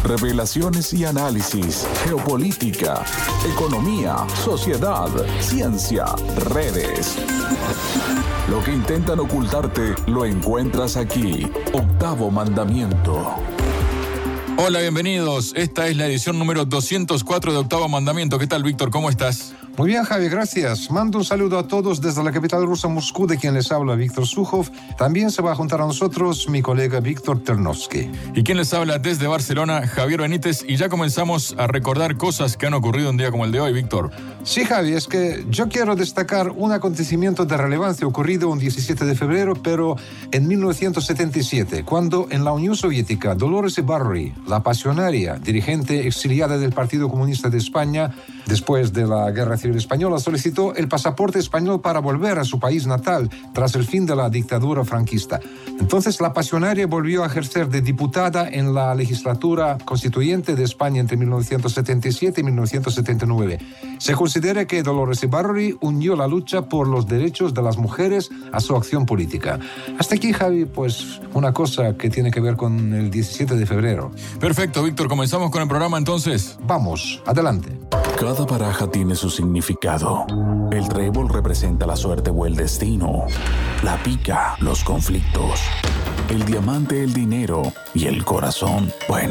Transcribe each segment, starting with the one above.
Revelaciones y análisis, geopolítica, economía, sociedad, ciencia, redes. Lo que intentan ocultarte lo encuentras aquí. Octavo Mandamiento. Hola, bienvenidos. Esta es la edición número 204 de Octavo Mandamiento. ¿Qué tal, Víctor? ¿Cómo estás? Muy bien, Javi, gracias. Mando un saludo a todos desde la capital rusa, Moscú, de quien les habla Víctor Sukhov. También se va a juntar a nosotros mi colega Víctor Ternovsky. Y quien les habla desde Barcelona, Javier Benítez. Y ya comenzamos a recordar cosas que han ocurrido un día como el de hoy, Víctor. Sí, Javi, es que yo quiero destacar un acontecimiento de relevancia ocurrido un 17 de febrero, pero en 1977, cuando en la Unión Soviética, Dolores Ibarri, la pasionaria dirigente exiliada del Partido Comunista de España, después de la Guerra Civil Española, solicitó el pasaporte español para volver a su país natal tras el fin de la dictadura franquista. Entonces, la pasionaria volvió a ejercer de diputada en la legislatura constituyente de España entre 1977 y 1979. Se considera que Dolores Ibarri unió la lucha por los derechos de las mujeres a su acción política. Hasta aquí, Javi, pues una cosa que tiene que ver con el 17 de febrero. Perfecto, Víctor. ¿Comenzamos con el programa entonces? Vamos, adelante. Cada baraja tiene su significado. El trébol representa la suerte o el destino. La pica, los conflictos. El diamante, el dinero. Y el corazón, bueno,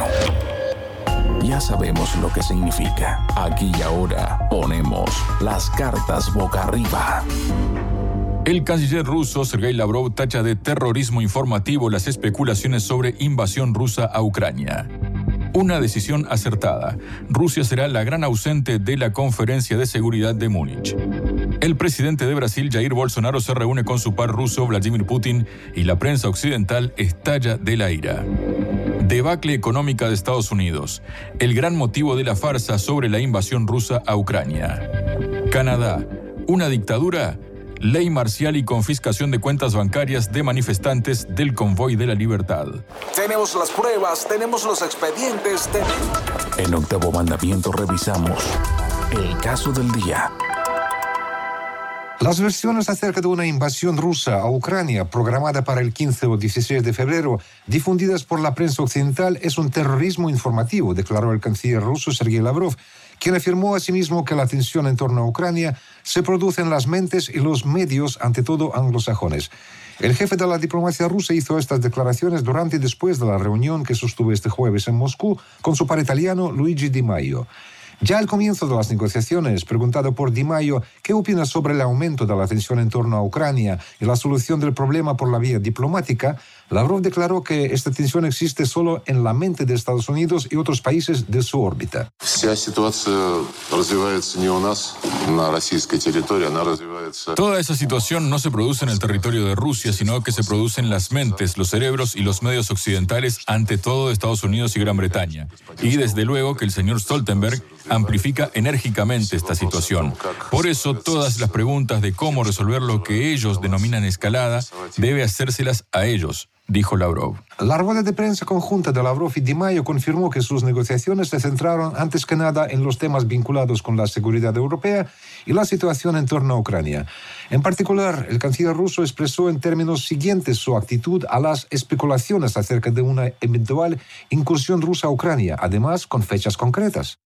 ya sabemos lo que significa. Aquí y ahora ponemos las cartas boca arriba. El canciller ruso Sergei Lavrov tacha de terrorismo informativo las especulaciones sobre invasión rusa a Ucrania. Una decisión acertada. Rusia será la gran ausente de la Conferencia de Seguridad de Múnich. El presidente de Brasil, Jair Bolsonaro, se reúne con su par ruso, Vladimir Putin, y la prensa occidental estalla de la ira. Debacle económica de Estados Unidos. El gran motivo de la farsa sobre la invasión rusa a Ucrania. Canadá. Una dictadura. Ley marcial y confiscación de cuentas bancarias de manifestantes del Convoy de la Libertad. Tenemos las pruebas, tenemos los expedientes. En Octavo Mandamiento revisamos el caso del día. Las versiones acerca de una invasión rusa a Ucrania programada para el 15 o 16 de febrero, difundidas por la prensa occidental, es un terrorismo informativo, declaró el canciller ruso Sergei Lavrov, quien afirmó asimismo que la tensión en torno a Ucrania se produce en las mentes y los medios, ante todo anglosajones. El jefe de la diplomacia rusa hizo estas declaraciones durante y después de la reunión que sostuvo este jueves en Moscú con su par italiano Luigi Di Maio. Ya al comienzo de las negociaciones, preguntado por Di Maio qué opina sobre el aumento de la tensión en torno a Ucrania y la solución del problema por la vía diplomática, Lavrov declaró que esta tensión existe solo en la mente de Estados Unidos y otros países de su órbita. Toda esa situación no se produce en el territorio de Rusia, sino que se produce en las mentes, los cerebros y los medios occidentales, ante todo de Estados Unidos y Gran Bretaña. Y desde luego que el señor Stoltenberg amplifica enérgicamente esta situación. Por eso, todas las preguntas de cómo resolver lo que ellos denominan escalada debe hacérselas a ellos, dijo Lavrov. La rueda de prensa conjunta de Lavrov y Di Maio confirmó que sus negociaciones se centraron antes que nada en los temas vinculados con la seguridad europea y la situación en torno a Ucrania. En particular, el canciller ruso expresó en términos siguientes su actitud a las especulaciones acerca de una eventual incursión rusa a Ucrania, además con fechas concretas.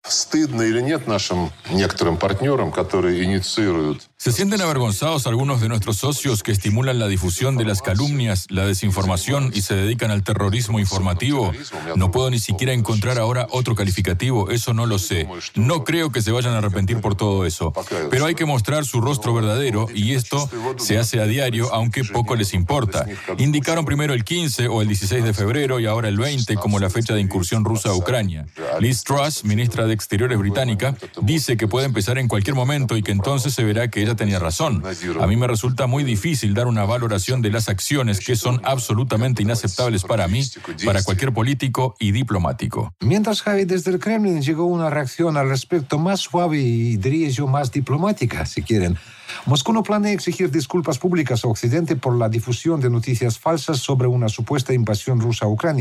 ¿Se sienten avergonzados algunos de nuestros socios que estimulan la difusión de las calumnias, la desinformación y se dedican al terrorismo informativo? No puedo ni siquiera encontrar ahora otro calificativo, eso no lo sé. No creo que se vayan a arrepentir por todo eso. Pero hay que mostrar su rostro verdadero y esto se hace a diario, aunque poco les importa. Indicaron primero el 15 o el 16 de febrero y ahora el 20 como la fecha de incursión rusa a Ucrania. Liz Truss, ministra de Exteriores británica, dice que puede empezar en cualquier momento y que entonces se verá que ella tenía razón. A mí me resulta muy difícil dar una valoración de las acciones que son absolutamente inaceptables para mí, para cualquier político y diplomático. Mientras, Javi, desde el Kremlin llegó una reacción al respecto más suave y diría yo más diplomática, si quieren. Moscú no planea exigir disculpas públicas a Occidente por la difusión de noticias falsas sobre una supuesta invasión rusa a Ucrania.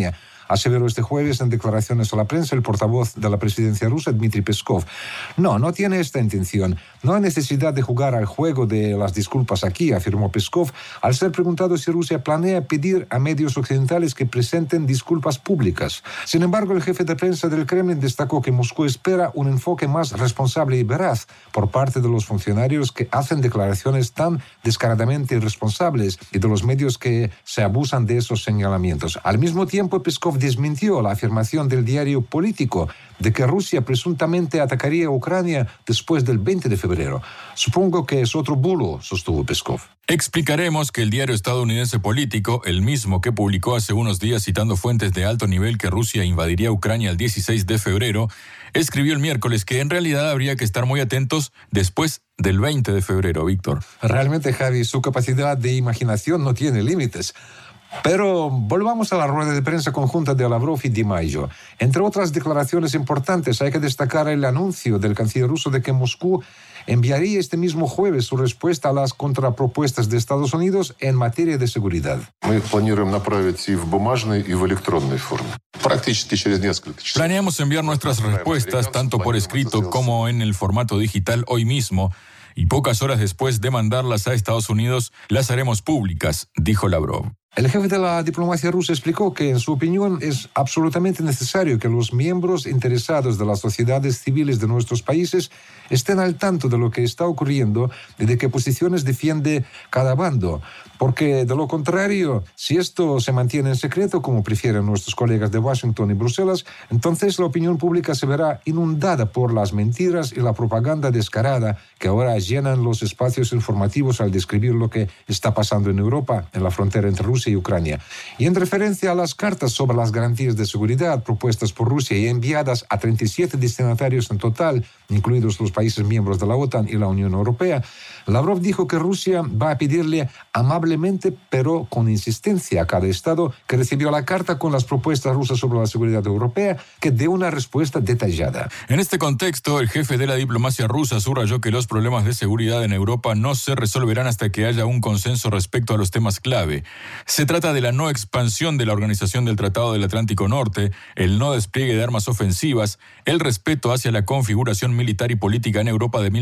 aseveró este jueves en declaraciones a la prensa el portavoz de la presidencia rusa, Dmitry Peskov. No tiene esta intención. No hay necesidad de jugar al juego de las disculpas aquí, afirmó Peskov, al ser preguntado si Rusia planea pedir a medios occidentales que presenten disculpas públicas. Sin embargo, el jefe de prensa del Kremlin destacó que Moscú espera un enfoque más responsable y veraz por parte de los funcionarios que hacen declaraciones tan descaradamente irresponsables y de los medios que se abusan de esos señalamientos. Al mismo tiempo, Peskov desmintió la afirmación del diario Político de que Rusia presuntamente atacaría a Ucrania después del 20 de febrero. Supongo que es otro bulo, sostuvo Peskov. Explicaremos que el diario estadounidense Político, el mismo que publicó hace unos días citando fuentes de alto nivel que Rusia invadiría Ucrania el 16 de febrero, escribió el miércoles que en realidad habría que estar muy atentos después del 20 de febrero, Víctor. Realmente, Javi, su capacidad de imaginación no tiene límites. Pero volvamos a la rueda de prensa conjunta de Lavrov y Di Maio. Entre otras declaraciones importantes, hay que destacar el anuncio del canciller ruso de que Moscú enviaría este mismo jueves su respuesta a las contrapropuestas de Estados Unidos en materia de seguridad. Planeamos enviar nuestras respuestas tanto por escrito como en el formato digital hoy mismo, y pocas horas después de mandarlas a Estados Unidos, las haremos públicas, dijo Lavrov. El jefe de la diplomacia rusa explicó que, en su opinión, es absolutamente necesario que los miembros interesados de las sociedades civiles de nuestros países estén al tanto de lo que está ocurriendo y de qué posiciones defiende cada bando, porque, de lo contrario, si esto se mantiene en secreto, como prefieren nuestros colegas de Washington y Bruselas, entonces la opinión pública se verá inundada por las mentiras y la propaganda descarada que ahora llenan los espacios informativos al describir lo que está pasando en Europa, en la frontera entre Rusia y Ucrania. Y en referencia a las cartas sobre las garantías de seguridad propuestas por Rusia y enviadas a 37 destinatarios en total, incluidos los países miembros de la OTAN y la Unión Europea, Lavrov dijo que Rusia va a pedirle amablemente, pero con insistencia, a cada Estado que recibió la carta con las propuestas rusas sobre la seguridad europea, que dé una respuesta detallada. En este contexto, el jefe de la diplomacia rusa subrayó que los problemas de seguridad en Europa no se resolverán hasta que haya un consenso respecto a los temas clave. Se trata de la no expansión de la Organización del Tratado del Atlántico Norte, el no despliegue de armas ofensivas, el respeto hacia la configuración militar y política en Europa de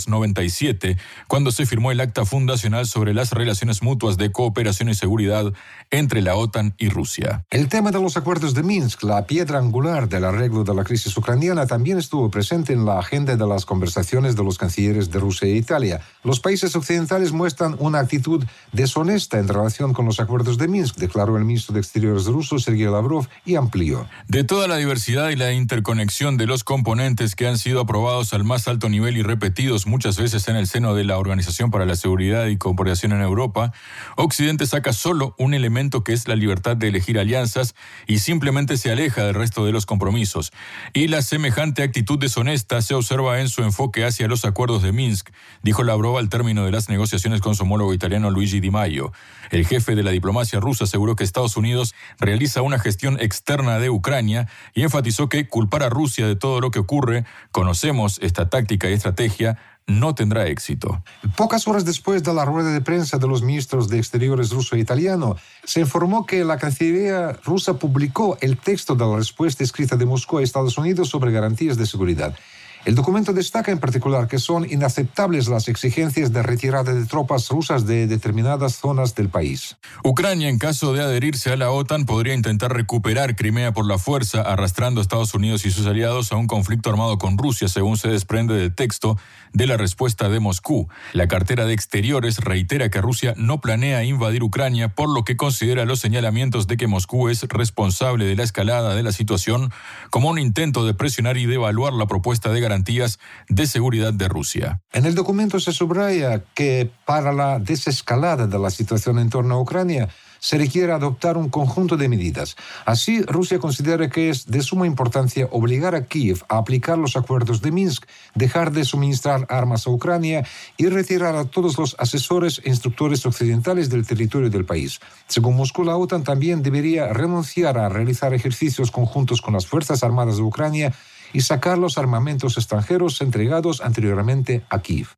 1997, cuando se firmó el Acta Fundacional sobre las relaciones mutuas de cooperación y seguridad entre la OTAN y Rusia. El tema de los acuerdos de Minsk, la piedra angular del arreglo de la crisis ucraniana, también estuvo presente en la agenda de las conversaciones de los cancilleres de Rusia e Italia. Los países occidentales muestran una actitud deshonesta en relación con los acuerdos de Minsk, declaró el ministro de Exteriores ruso, Sergei Lavrov, y amplió. De toda la diversidad y la interconexión de los componentes que han sido aprobados al más alto nivel y repetidos muchas veces en el seno de la Organización para la Seguridad y Cooperación en Europa, Occidente saca solo un elemento que es la libertad de elegir alianzas y simplemente se aleja del resto de los compromisos. Y la semejante actitud deshonesta se observa en su enfoque hacia los acuerdos de Minsk, dijo Lavrov al término de las negociaciones con su homólogo italiano Luigi Di Maio. El jefe de la diplomacia rusa aseguró que Estados Unidos realiza una gestión externa de Ucrania y enfatizó que culpar a Rusia de todo lo que ocurre, conocemos esta táctica y estrategia, no tendrá éxito. Pocas horas después de la rueda de prensa de los ministros de Exteriores ruso e italiano, se informó que la Cancillería rusa publicó el texto de la respuesta escrita de Moscú a Estados Unidos sobre garantías de seguridad. El documento destaca en particular que son inaceptables las exigencias de retirada de tropas rusas de determinadas zonas del país. Ucrania, en caso de adherirse a la OTAN, podría intentar recuperar Crimea por la fuerza, arrastrando a Estados Unidos y sus aliados a un conflicto armado con Rusia, según se desprende del texto de la respuesta de Moscú. La cartera de Exteriores reitera que Rusia no planea invadir Ucrania, por lo que considera los señalamientos de que Moscú es responsable de la escalada de la situación como un intento de presionar y devaluar la propuesta de garantías de seguridad de Rusia. En el documento se subraya que para la desescalada de la situación en torno a Ucrania se requiere adoptar un conjunto de medidas. Así, Rusia considera que es de suma importancia obligar a Kiev a aplicar los acuerdos de Minsk, dejar de suministrar armas a Ucrania y retirar a todos los asesores e instructores occidentales del territorio del país. Según Moscú, la OTAN también debería renunciar a realizar ejercicios conjuntos con las Fuerzas Armadas de Ucrania y sacar los armamentos extranjeros entregados anteriormente a Kiev.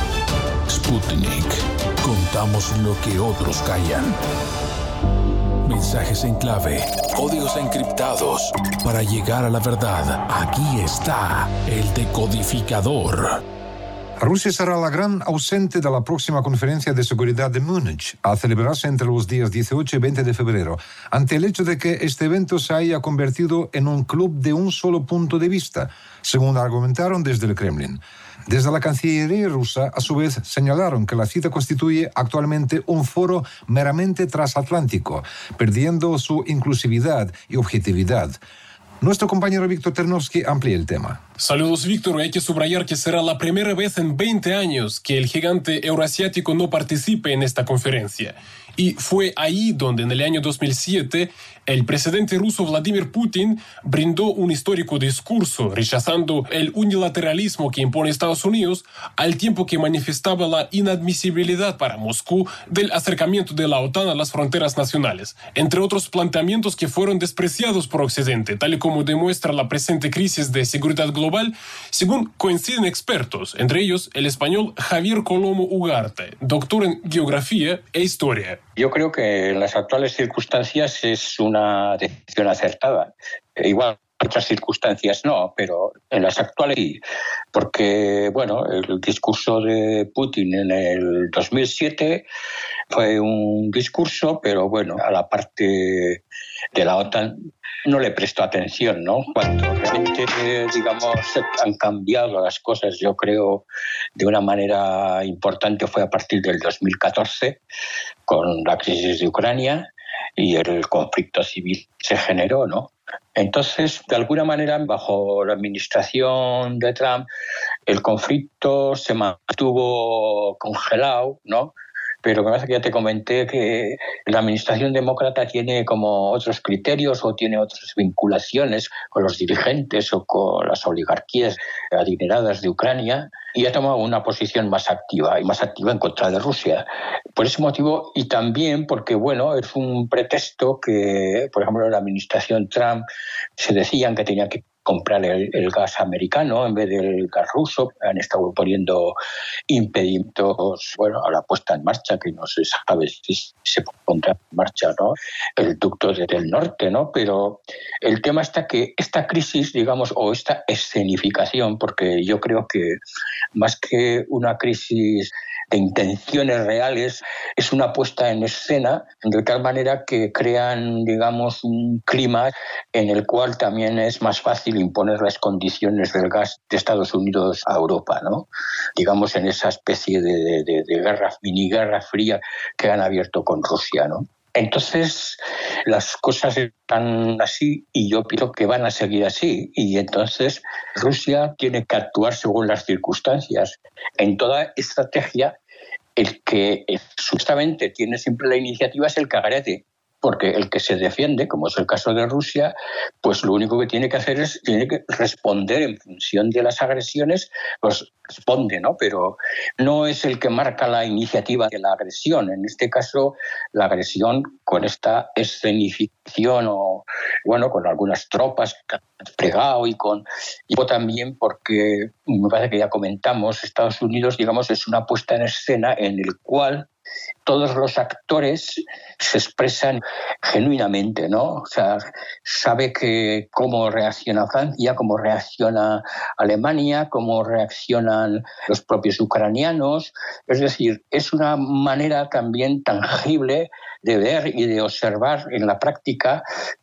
Sputnik. Contamos lo que otros callan. Mensajes en clave, códigos encriptados. Para llegar a la verdad, aquí está el decodificador. Rusia será la gran ausente de la próxima conferencia de seguridad de Múnich, a celebrarse entre los días 18 y 20 de febrero, ante el hecho de que este evento se haya convertido en un club de un solo punto de vista, según argumentaron desde el Kremlin. Desde la Cancillería rusa, a su vez, señalaron que la cita constituye actualmente un foro meramente transatlántico, perdiendo su inclusividad y objetividad. Nuestro compañero Víctor Ternovsky amplía el tema. Saludos, Víctor. Hay que subrayar que será la primera vez en 20 años que el gigante euroasiático no participe en esta conferencia. Y fue ahí donde en el año 2007 el presidente ruso Vladimir Putin brindó un histórico discurso rechazando el unilateralismo que impone Estados Unidos, al tiempo que manifestaba la inadmisibilidad para Moscú del acercamiento de la OTAN a las fronteras nacionales, entre otros planteamientos que fueron despreciados por Occidente, tal y como demuestra la presente crisis de seguridad global, según coinciden expertos, entre ellos el español Javier Colomo Ugarte, doctor en Geografía e Historia. Yo creo que en las actuales circunstancias es una decisión acertada. Igual en otras circunstancias no, pero en las actuales sí. Porque, bueno, el discurso de Putin en el 2007 fue un discurso, pero bueno, a la parte de la OTAN no le prestó atención, ¿no? Cuando realmente, digamos, han cambiado las cosas, yo creo, de una manera importante fue a partir del 2014, con la crisis de Ucrania y el conflicto civil se generó, ¿no? Entonces, de alguna manera, bajo la administración de Trump, el conflicto se mantuvo congelado, ¿no? Pero me parece que ya te comenté que la administración demócrata tiene como otros criterios o tiene otras vinculaciones con los dirigentes o con las oligarquías adineradas de Ucrania y ha tomado una posición más activa en contra de Rusia. Por ese motivo y también porque, bueno, es un pretexto que, por ejemplo, en la administración Trump se decían que tenía que comprar el gas americano en vez del gas ruso. Han estado poniendo impedimentos, bueno, a la puesta en marcha, que no se sabe si se pondrá en marcha, ¿no? El ducto del norte, ¿no? Pero el tema está que esta crisis, digamos, o esta escenificación, porque yo creo que más que una crisis de intenciones reales, es una puesta en escena de tal manera que crean, digamos, un clima en el cual también es más fácil imponer las condiciones del gas de Estados Unidos a Europa, ¿no? Digamos, en esa especie de guerra, mini guerra fría que han abierto con Rusia, ¿no? Entonces, las cosas están así y yo pienso que van a seguir así. Y entonces Rusia tiene que actuar según las circunstancias. En toda estrategia, el que supuestamente tiene siempre la iniciativa es el que agrede. Porque el que se defiende, como es el caso de Rusia, pues lo único que tiene que hacer es tiene que responder en función de las agresiones, pues responde, ¿no? Pero no es el que marca la iniciativa de la agresión. En este caso, la agresión con esta escenificación o, bueno, con algunas tropas que han desplegado y también porque, me parece que ya comentamos, Estados Unidos, digamos, es una puesta en escena en el cual todos los actores se expresan genuinamente, ¿no? O sea, sabe que cómo reacciona Francia, cómo reacciona Alemania, cómo reaccionan los propios ucranianos. Es decir, es una manera también tangible de ver y de observar en la práctica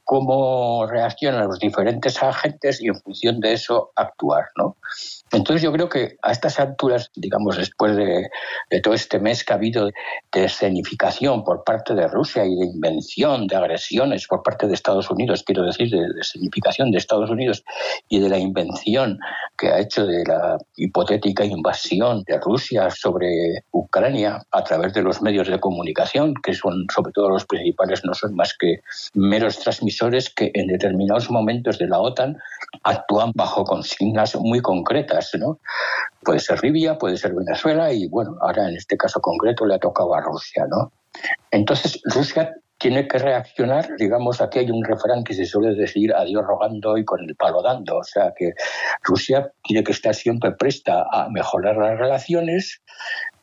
cómo reaccionan los diferentes agentes y en función de eso actuar, ¿no? Entonces yo creo que a estas alturas, digamos, después de todo este mes que ha habido de escenificación por parte de Rusia y de invención de agresiones por parte de Estados Unidos, quiero decir, de escenificación de Estados Unidos y de la invención que ha hecho de la hipotética invasión de Rusia sobre Ucrania a través de los medios de comunicación, que son sobre todo los principales, no son más que meros transmisores que en determinados momentos de la OTAN actúan bajo consignas muy concretas, ¿no? Puede ser Libia, puede ser Venezuela y, bueno, ahora en este caso concreto le ha tocado a Rusia, ¿no? Entonces, Rusia tiene que reaccionar, digamos, aquí hay un refrán que se suele decir a Dios rogando y con el palo dando, o sea que Rusia tiene que estar siempre presta a mejorar las relaciones,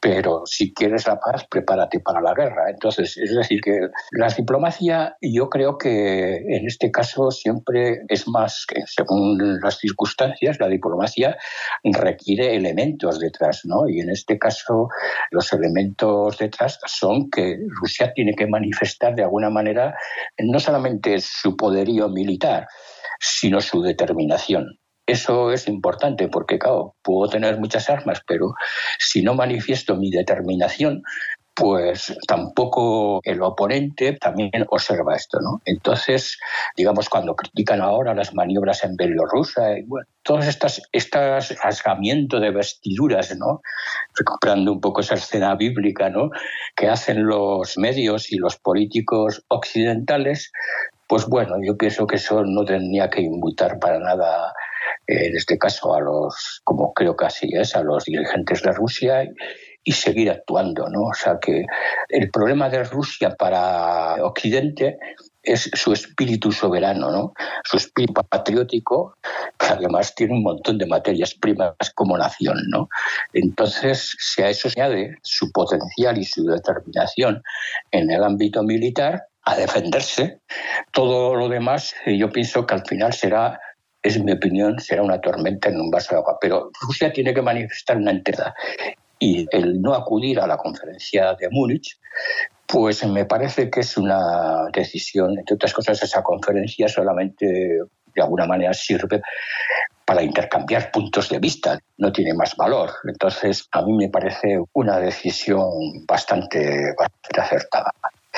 pero si quieres la paz, prepárate para la guerra. Entonces, es decir, que la diplomacia, yo creo que en este caso siempre es más, que según las circunstancias, la diplomacia requiere elementos detrás, ¿no? Y en este caso, los elementos detrás son que Rusia tiene que manifestar de alguna manera no solamente su poderío militar, sino su determinación. Eso es importante porque, claro, puedo tener muchas armas, pero si no manifiesto mi determinación, pues tampoco el oponente también observa esto, ¿no? Entonces, digamos, cuando critican ahora las maniobras en Bielorrusia, y bueno, todos estos rasgamientos de vestiduras, ¿no? Recuperando un poco esa escena bíblica, ¿no? Que hacen los medios y los políticos occidentales, pues bueno, yo pienso que eso no tenía que imputar para nada, en este caso, como creo que así es, a los dirigentes de Rusia y seguir actuando, ¿no? O sea que el problema de Rusia para Occidente es su espíritu soberano, ¿no? Su espíritu patriótico, que además tiene un montón de materias primas como nación, ¿no? Entonces, si a eso se añade su potencial y su determinación en el ámbito militar, a defenderse, todo lo demás yo pienso que al final es mi opinión, será una tormenta en un vaso de agua. Pero Rusia tiene que manifestar una entidad. Y el no acudir a la conferencia de Múnich, pues me parece que es una decisión. Entre otras cosas, esa conferencia solamente de alguna manera sirve para intercambiar puntos de vista, no tiene más valor. Entonces, a mí me parece una decisión bastante acertada.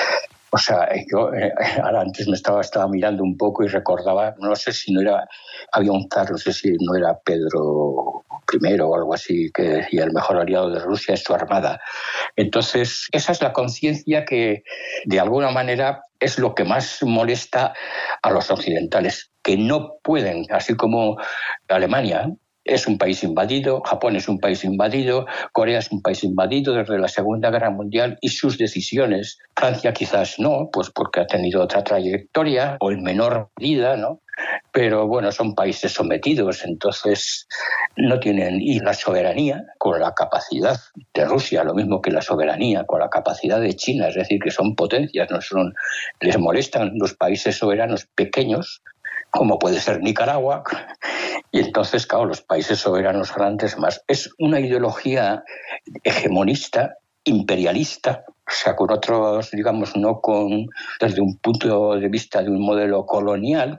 O sea, yo ahora antes me estaba mirando un poco y recordaba, no sé si había un zar, no sé si no era Pedro I o algo así, que decía el mejor aliado de Rusia es su armada. Entonces, esa es la conciencia que de alguna manera es lo que más molesta a los occidentales, que no pueden, así como Alemania es un país invadido, Japón es un país invadido, Corea es un país invadido desde la Segunda Guerra Mundial y sus decisiones, Francia quizás no, pues porque ha tenido otra trayectoria o en menor medida, ¿no? Pero bueno, son países sometidos, entonces no tienen y la soberanía con la capacidad de Rusia, lo mismo que la soberanía con la capacidad de China, es decir, que son potencias, les molestan los países soberanos pequeños, como puede ser Nicaragua, y entonces, claro, los países soberanos grandes más. Es una ideología hegemonista, imperialista, o sea, con otros, digamos, no desde un punto de vista de un modelo colonial,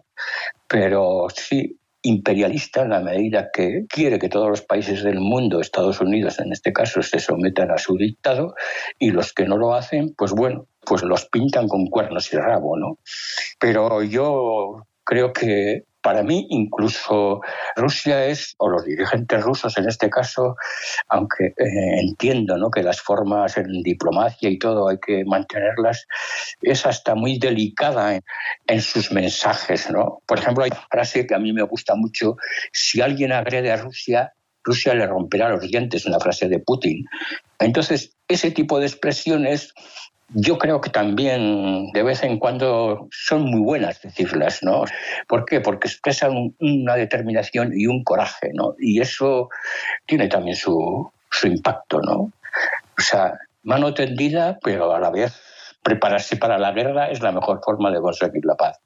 pero sí imperialista en la medida que quiere que todos los países del mundo, Estados Unidos en este caso, se sometan a su dictado, y los que no lo hacen, pues bueno, pues los pintan con cuernos y rabo, ¿no? Pero yo creo que para mí incluso Rusia o los dirigentes rusos en este caso, aunque entiendo, ¿no?, que las formas en diplomacia y todo hay que mantenerlas, es hasta muy delicada en sus mensajes, ¿no? Por ejemplo, hay una frase que a mí me gusta mucho: si alguien agrede a Rusia, Rusia le romperá los dientes, una frase de Putin. Entonces, ese tipo de expresiones yo creo que también de vez en cuando son muy buenas decirlas, ¿no? ¿Por qué? Porque expresan una determinación y un coraje, ¿no? Y eso tiene también su impacto, ¿no? O sea, mano tendida, pero a la vez prepararse para la guerra es la mejor forma de conseguir la paz.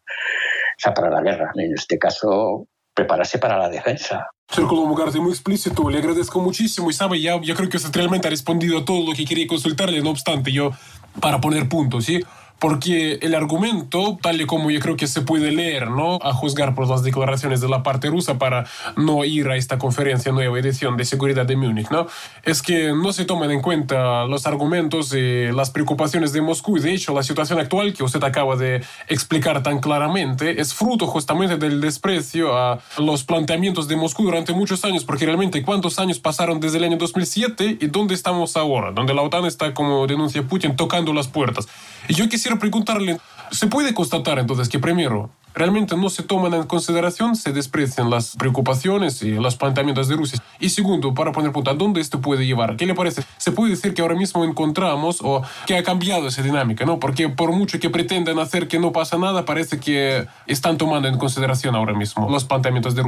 O sea, para la guerra, en este caso, prepararse para la defensa. Círculo Mugarty muy explícito, le agradezco muchísimo y sabe, yo creo que usted realmente ha respondido a todo lo que quería consultarle, no obstante, para poner puntos, ¿sí? Porque el argumento, tal y como yo creo que se puede leer, ¿no?, a juzgar por las declaraciones de la parte rusa para no ir a esta conferencia, nueva edición de seguridad de Múnich, ¿no?, es que no se toman en cuenta los argumentos y las preocupaciones de Moscú. Y de hecho, la situación actual que usted acaba de explicar tan claramente es fruto justamente del desprecio a los planteamientos de Moscú durante muchos años, porque realmente ¿cuántos años pasaron desde el año 2007 y dónde estamos ahora? Donde la OTAN está, como denuncia Putin, tocando las puertas. Y yo quisiera preguntarle, ¿se puede constatar entonces que primero, realmente no se toman en consideración, se desprecian las preocupaciones y los planteamientos de Rusia? Y segundo, para poner punto, ¿a dónde esto puede llevar? ¿Qué le parece? ¿Se puede decir que ahora mismo encontramos o que ha cambiado esa dinámica, ¿no? Porque por mucho que pretendan hacer que no pasa nada, parece que están tomando en consideración ahora mismo los planteamientos de Rusia.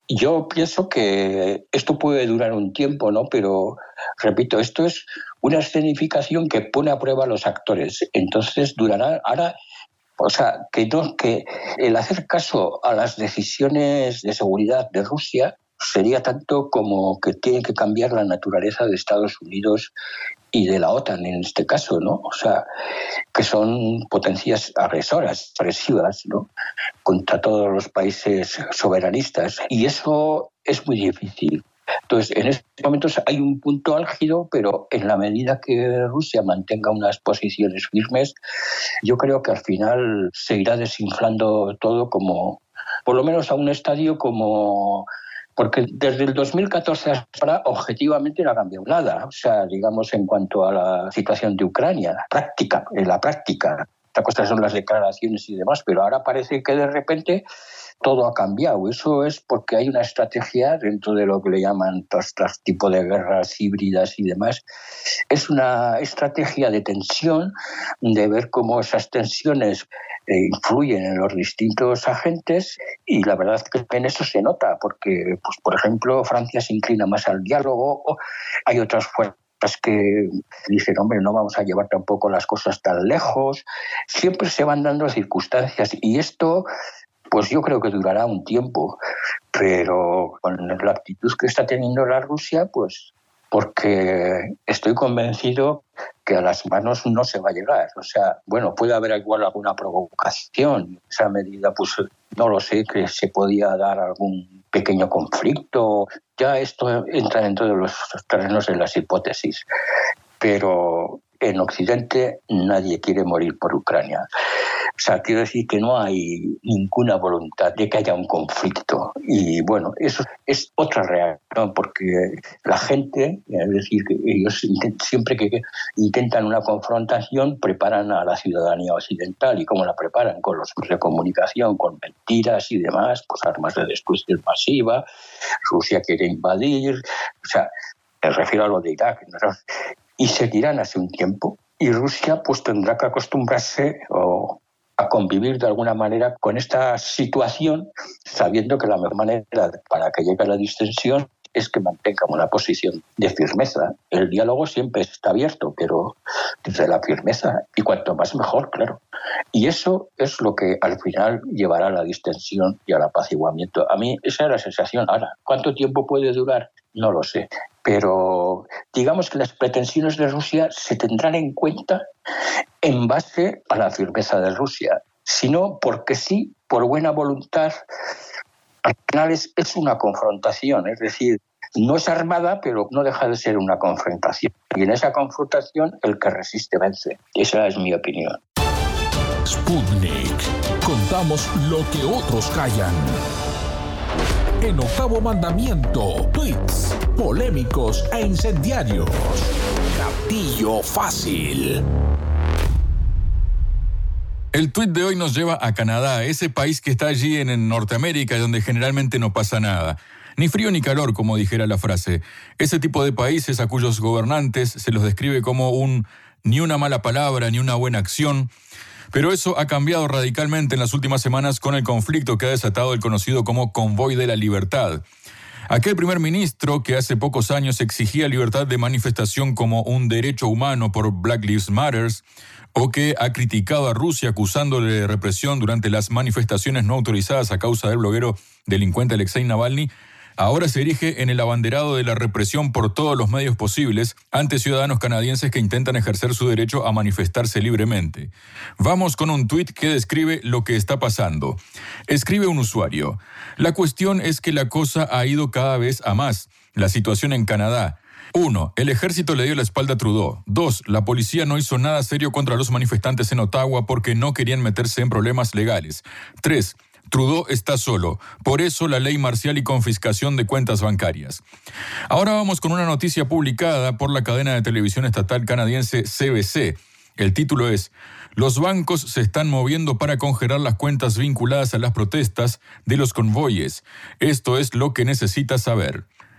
Yo pienso que esto puede durar un tiempo, ¿no? Pero, repito, esto es una escenificación que pone a prueba a los actores. Entonces durará. Ahora, o sea, que el hacer caso a las decisiones de seguridad de Rusia sería tanto como que tiene que cambiar la naturaleza de Estados Unidos y de la OTAN en este caso, ¿no? O sea, que son potencias agresoras, agresivas, ¿no? Contra todos los países soberanistas. Y eso es muy difícil. Entonces, en estos momentos hay un punto álgido, pero en la medida que Rusia mantenga unas posiciones firmes, yo creo que al final se irá desinflando todo como, por lo menos a un estadio como... Porque desde el 2014 hasta ahora, objetivamente no ha cambiado nada. O sea, digamos, en cuanto a la situación de Ucrania, en la práctica. Otra cosa son las declaraciones y demás, pero ahora parece que de repente todo ha cambiado. Eso es porque hay una estrategia dentro de lo que le llaman todos estos tipos de guerras híbridas y demás. Es una estrategia de tensión, de ver cómo esas tensiones influyen en los distintos agentes, y la verdad es que en eso se nota, porque, pues, por ejemplo, Francia se inclina más al diálogo, hay otras fuerzas que dicen, hombre, no vamos a llevar tampoco las cosas tan lejos. Siempre se van dando circunstancias, y esto, pues yo creo que durará un tiempo, pero con la actitud que está teniendo la Rusia, pues porque estoy convencido que a las manos no se va a llegar. O sea, bueno, puede haber igual alguna provocación. En esa medida, pues no lo sé, que se podía dar algún pequeño conflicto. Ya esto entra dentro de los terrenos de las hipótesis. Pero en Occidente nadie quiere morir por Ucrania. O sea, quiero decir que no hay ninguna voluntad de que haya un conflicto. Y bueno, eso es otra reacción, porque la gente, es decir, que ellos siempre que intentan una confrontación, preparan a la ciudadanía occidental. ¿Y cómo la preparan? Con los medios de comunicación, con mentiras y demás, pues armas de destrucción masiva. Rusia quiere invadir. O sea, me refiero a lo de Irak, ¿no? Y seguirán hace un tiempo. Y Rusia pues tendrá que acostumbrarse a convivir de alguna manera con esta situación, sabiendo que la mejor manera para que llegue a la distensión es que mantenga una posición de firmeza. El diálogo siempre está abierto, pero desde la firmeza, y cuanto más mejor, claro. Y eso es lo que al final llevará a la distensión y al apaciguamiento. A mí esa es la sensación. Ahora, ¿cuánto tiempo puede durar? No lo sé. Pero digamos que las pretensiones de Rusia se tendrán en cuenta en base a la firmeza de Rusia. Si no, porque sí, por buena voluntad, al final es una confrontación. Es decir, no es armada, pero no deja de ser una confrontación. Y en esa confrontación, el que resiste vence. Esa es mi opinión. Sputnik. Contamos lo que otros callan. En Octavo Mandamiento, tweets polémicos e incendiarios. Gatillo fácil. El tuit de hoy nos lleva a Canadá, ese país que está allí en Norteamérica, donde generalmente no pasa nada. Ni frío ni calor, como dijera la frase. Ese tipo de países a cuyos gobernantes se los describe como ni una mala palabra, ni una buena acción. Pero eso ha cambiado radicalmente en las últimas semanas con el conflicto que ha desatado el conocido como Convoy de la Libertad. Aquel primer ministro que hace pocos años exigía libertad de manifestación como un derecho humano por Black Lives Matter, o que ha criticado a Rusia acusándole de represión durante las manifestaciones no autorizadas a causa del bloguero delincuente Alexei Navalny, ahora se erige en el abanderado de la represión por todos los medios posibles ante ciudadanos canadienses que intentan ejercer su derecho a manifestarse libremente. Vamos con un tuit que describe lo que está pasando. Escribe un usuario: la cuestión es que la cosa ha ido cada vez a más. La situación en Canadá. 1. El ejército le dio la espalda a Trudeau. 2. La policía no hizo nada serio contra los manifestantes en Ottawa porque no querían meterse en problemas legales. 3. Trudeau está solo. Por eso la ley marcial y confiscación de cuentas bancarias. Ahora vamos con una noticia publicada por la cadena de televisión estatal canadiense CBC. El título es: los bancos se están moviendo para congelar las cuentas vinculadas a las protestas de los convoyes. Esto es lo que necesitas saber.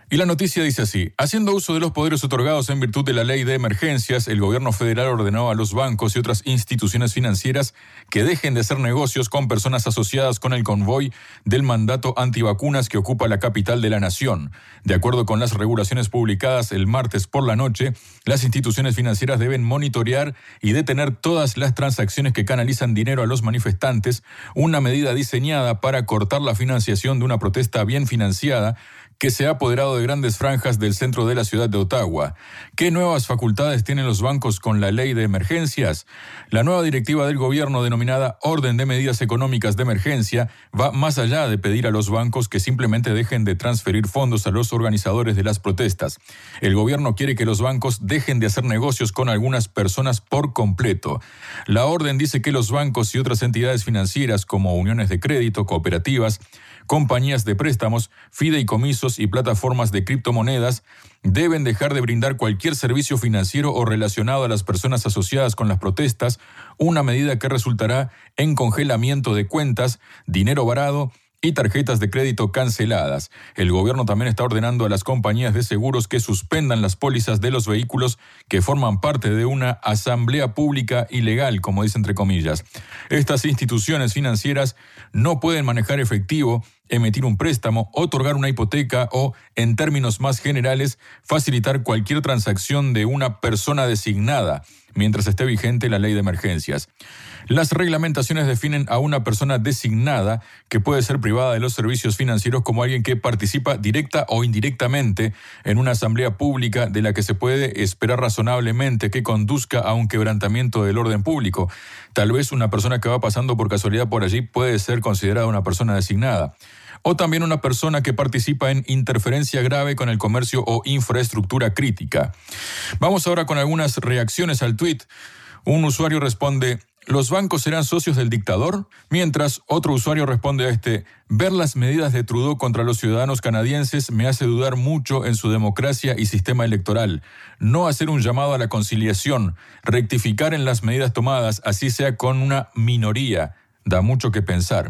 Y la noticia dice así: haciendo uso de los poderes otorgados en virtud de la ley de emergencias, el gobierno federal ordenó a los bancos y otras instituciones financieras que dejen de hacer negocios con personas asociadas con el convoy del mandato antivacunas que ocupa la capital de la nación. De acuerdo con las regulaciones publicadas el martes por la noche, las instituciones financieras deben monitorear y detener todas las transacciones que canalizan dinero a los manifestantes, una medida diseñada para cortar la financiación de una protesta bien financiada que se ha apoderado de grandes franjas del centro de la ciudad de Ottawa. ¿Qué nuevas facultades tienen los bancos con la ley de emergencias? La nueva directiva del gobierno, denominada Orden de Medidas Económicas de Emergencia, va más allá de pedir a los bancos que simplemente dejen de transferir fondos a los organizadores de las protestas. El gobierno quiere que los bancos dejen de hacer negocios con algunas personas por completo. La orden dice que los bancos y otras entidades financieras, como uniones de crédito, cooperativas, compañías de préstamos, fideicomisos y plataformas de criptomonedas deben dejar de brindar cualquier servicio financiero o relacionado a las personas asociadas con las protestas, una medida que resultará en congelamiento de cuentas, dinero varado y tarjetas de crédito canceladas. El gobierno también está ordenando a las compañías de seguros que suspendan las pólizas de los vehículos que forman parte de una asamblea pública ilegal, como dice entre comillas. Estas instituciones financieras no pueden manejar efectivo, emitir un préstamo, otorgar una hipoteca o, en términos más generales, facilitar cualquier transacción de una persona designada mientras esté vigente la ley de emergencias. Las reglamentaciones definen a una persona designada que puede ser privada de los servicios financieros como alguien que participa directa o indirectamente en una asamblea pública de la que se puede esperar razonablemente que conduzca a un quebrantamiento del orden público. Tal vez una persona que va pasando por casualidad por allí puede ser considerada una persona designada. O también una persona que participa en interferencia grave con el comercio o infraestructura crítica. Vamos ahora con algunas reacciones al tuit. Un usuario responde: ¿los bancos serán socios del dictador? Mientras otro usuario responde a este: ver las medidas de Trudeau contra los ciudadanos canadienses me hace dudar mucho en su democracia y sistema electoral. No hacer un llamado a la conciliación, rectificar en las medidas tomadas, así sea con una minoría, da mucho que pensar.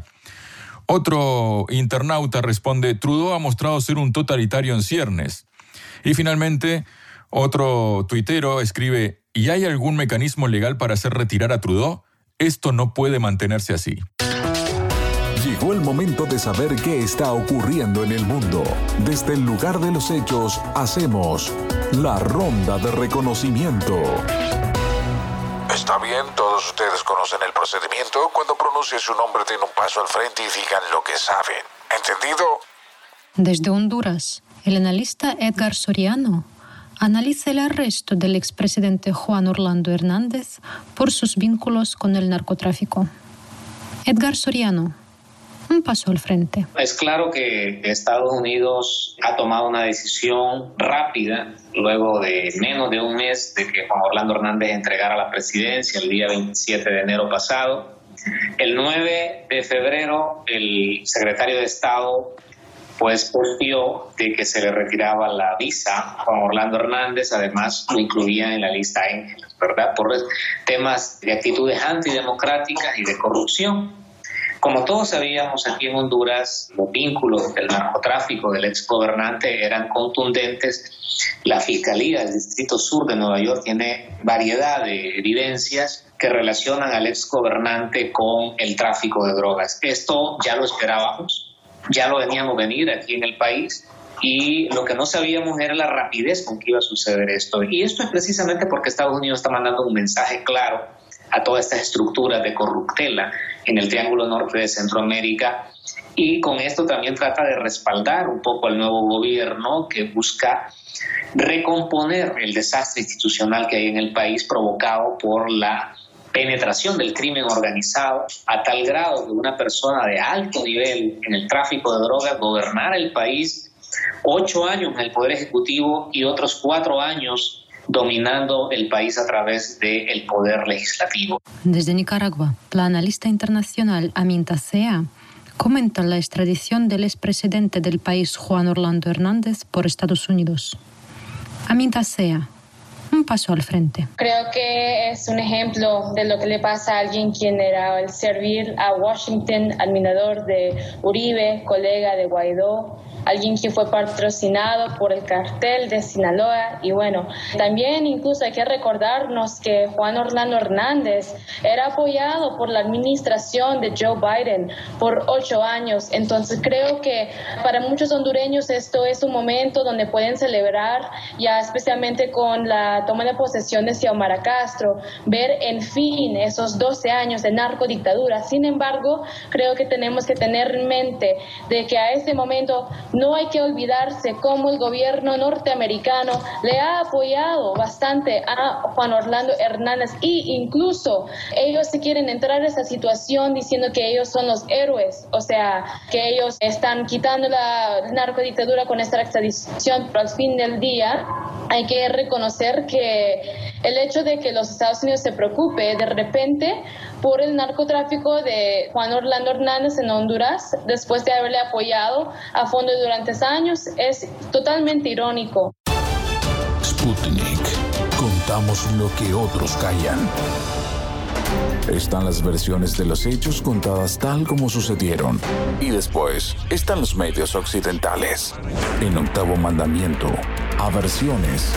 Otro internauta responde: Trudeau ha mostrado ser un totalitario en ciernes. Y finalmente, otro tuitero escribe: ¿y hay algún mecanismo legal para hacer retirar a Trudeau? Esto no puede mantenerse así. Llegó el momento de saber qué está ocurriendo en el mundo. Desde el lugar de los hechos, hacemos la ronda de reconocimiento. Está bien, todos ustedes conocen el procedimiento. Cuando pronuncie su nombre, den un paso al frente y digan lo que saben. ¿Entendido? Desde Honduras, el analista Edgar Soriano analiza el arresto del expresidente Juan Orlando Hernández por sus vínculos con el narcotráfico. Edgar Soriano, un paso al frente. Es claro que Estados Unidos ha tomado una decisión rápida luego de menos de un mes de que Juan Orlando Hernández entregara la presidencia el día 27 de enero pasado. El 9 de febrero, el secretario de Estado posteó de que se le retiraba la visa a Juan Orlando Hernández. Además, lo incluía en la lista Ángeles, ¿verdad? Por temas de actitudes antidemocráticas y de corrupción. Como todos sabíamos, aquí en Honduras los vínculos del narcotráfico del exgobernante eran contundentes. La Fiscalía del Distrito Sur de Nueva York tiene variedad de evidencias que relacionan al exgobernante con el tráfico de drogas. Esto ya lo esperábamos, ya lo veníamos venir aquí en el país, y lo que no sabíamos era la rapidez con que iba a suceder esto. Y esto es precisamente porque Estados Unidos está mandando un mensaje claro a todas estas estructuras de corruptela en el Triángulo Norte de Centroamérica, y con esto también trata de respaldar un poco al nuevo gobierno que busca recomponer el desastre institucional que hay en el país provocado por la penetración del crimen organizado a tal grado que una persona de alto nivel en el tráfico de drogas gobernara el país 8 años en el Poder Ejecutivo y otros 4 años dominando el país a través del Poder Legislativo. Desde Nicaragua, la analista internacional Aminta Sea comenta la extradición del expresidente del país Juan Orlando Hernández por Estados Unidos. Aminta Sea, un paso al frente. Creo que es un ejemplo de lo que le pasa a alguien quien era el servir a Washington, admirador de Uribe, colega de Guaidó, alguien que fue patrocinado por el cartel de Sinaloa. Y bueno, también incluso hay que recordarnos que Juan Orlando Hernández era apoyado por la administración de Joe Biden por 8 años. Entonces creo que para muchos hondureños esto es un momento donde pueden celebrar, ya especialmente con la toma de posesión de Xiomara Castro, ver en fin esos 12 años de narcodictadura. Sin embargo, creo que tenemos que tener en mente de que a ese momento no hay que olvidarse cómo el gobierno norteamericano le ha apoyado bastante a Juan Orlando Hernández, y incluso ellos se quieren entrar a esa situación diciendo que ellos son los héroes, o sea, que ellos están quitando la narcodictadura con esta extradición, pero al fin del día hay que reconocer que el hecho de que los Estados Unidos se preocupe de repente por el narcotráfico de Juan Orlando Hernández en Honduras, después de haberle apoyado a fondo durante años, es totalmente irónico. Sputnik. Contamos lo que otros callan. Están las versiones de los hechos contadas tal como sucedieron. Y después están los medios occidentales. En Octavo Mandamiento, aversiones.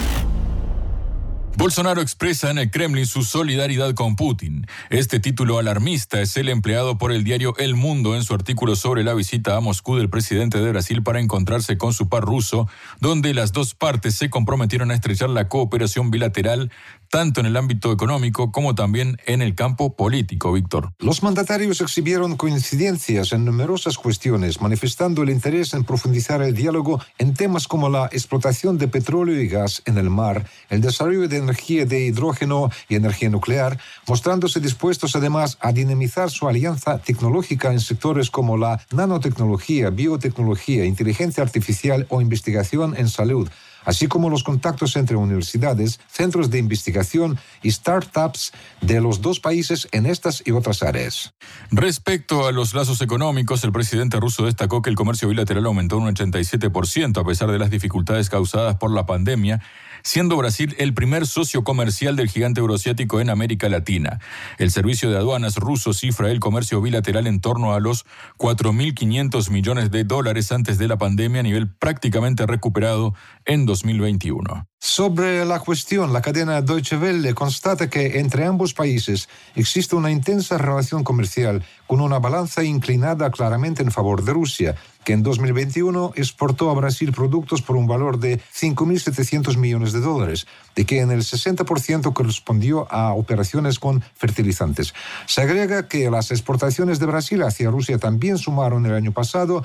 Bolsonaro expresa en el Kremlin su solidaridad con Putin. Este título alarmista es el empleado por el diario El Mundo en su artículo sobre la visita a Moscú del presidente de Brasil para encontrarse con su par ruso, donde las dos partes se comprometieron a estrechar la cooperación bilateral tanto en el ámbito económico como también en el campo político, Víctor. Los mandatarios exhibieron coincidencias en numerosas cuestiones, manifestando el interés en profundizar el diálogo en temas como la explotación de petróleo y gas en el mar, el desarrollo de energía de hidrógeno y energía nuclear, mostrándose dispuestos además a dinamizar su alianza tecnológica en sectores como la nanotecnología, biotecnología, inteligencia artificial o investigación en salud, así como los contactos entre universidades, centros de investigación y startups de los dos países en estas y otras áreas. Respecto a los lazos económicos, el presidente ruso destacó que el comercio bilateral aumentó un 87% a pesar de las dificultades causadas por la pandemia, siendo Brasil el primer socio comercial del gigante euroasiático en América Latina. El servicio de aduanas ruso cifra el comercio bilateral en torno a los $4.500 millones antes de la pandemia, a nivel prácticamente recuperado en 2021. Sobre la cuestión, la cadena Deutsche Welle constata que entre ambos países existe una intensa relación comercial con una balanza inclinada claramente en favor de Rusia, que en 2021 exportó a Brasil productos por un valor de $5.700 millones, de que en el 60% correspondió a operaciones con fertilizantes. Se agrega que las exportaciones de Brasil hacia Rusia también sumaron el año pasado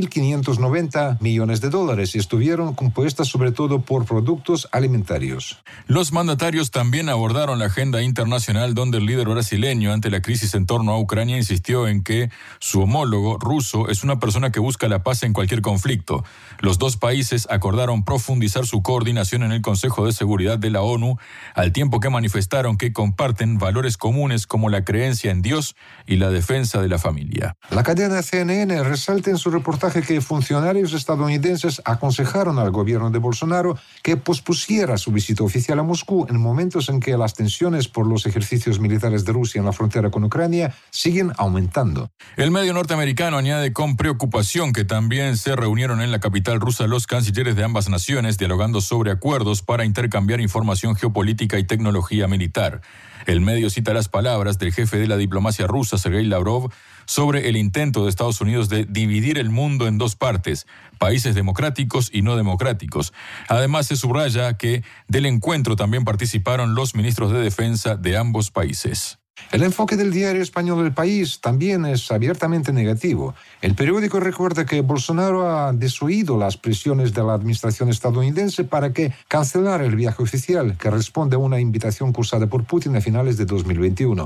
$1.590 millones y estuvieron compuestas sobre todo por productos alimentarios. Los mandatarios también abordaron la agenda internacional, donde el líder brasileño, ante la crisis en torno a Ucrania, insistió en que su homólogo ruso es una persona que busca la paz en cualquier conflicto. Los dos países acordaron profundizar su coordinación en el Consejo de Seguridad de la ONU, al tiempo que manifestaron que comparten valores comunes como la creencia en Dios y la defensa de la familia. La cadena CNN resalta en su reportaje que funcionarios estadounidenses aconsejaron al gobierno de Bolsonaro que pospusiera su visita oficial a Moscú en momentos en que las tensiones por los ejercicios militares de Rusia en la frontera con Ucrania siguen aumentando. El medio norteamericano añade con preocupación que también se reunieron en la capital rusa los cancilleres de ambas naciones, dialogando sobre acuerdos para intercambiar información geopolítica y tecnología militar. El medio cita las palabras del jefe de la diplomacia rusa, Sergei Lavrov, sobre el intento de Estados Unidos de dividir el mundo en dos partes, países democráticos y no democráticos. Además, se subraya que del encuentro también participaron los ministros de defensa de ambos países. El enfoque del diario español El País también es abiertamente negativo. El periódico recuerda que Bolsonaro ha desoído las presiones de la administración estadounidense para que cancelara el viaje oficial, que responde a una invitación cursada por Putin a finales de 2021.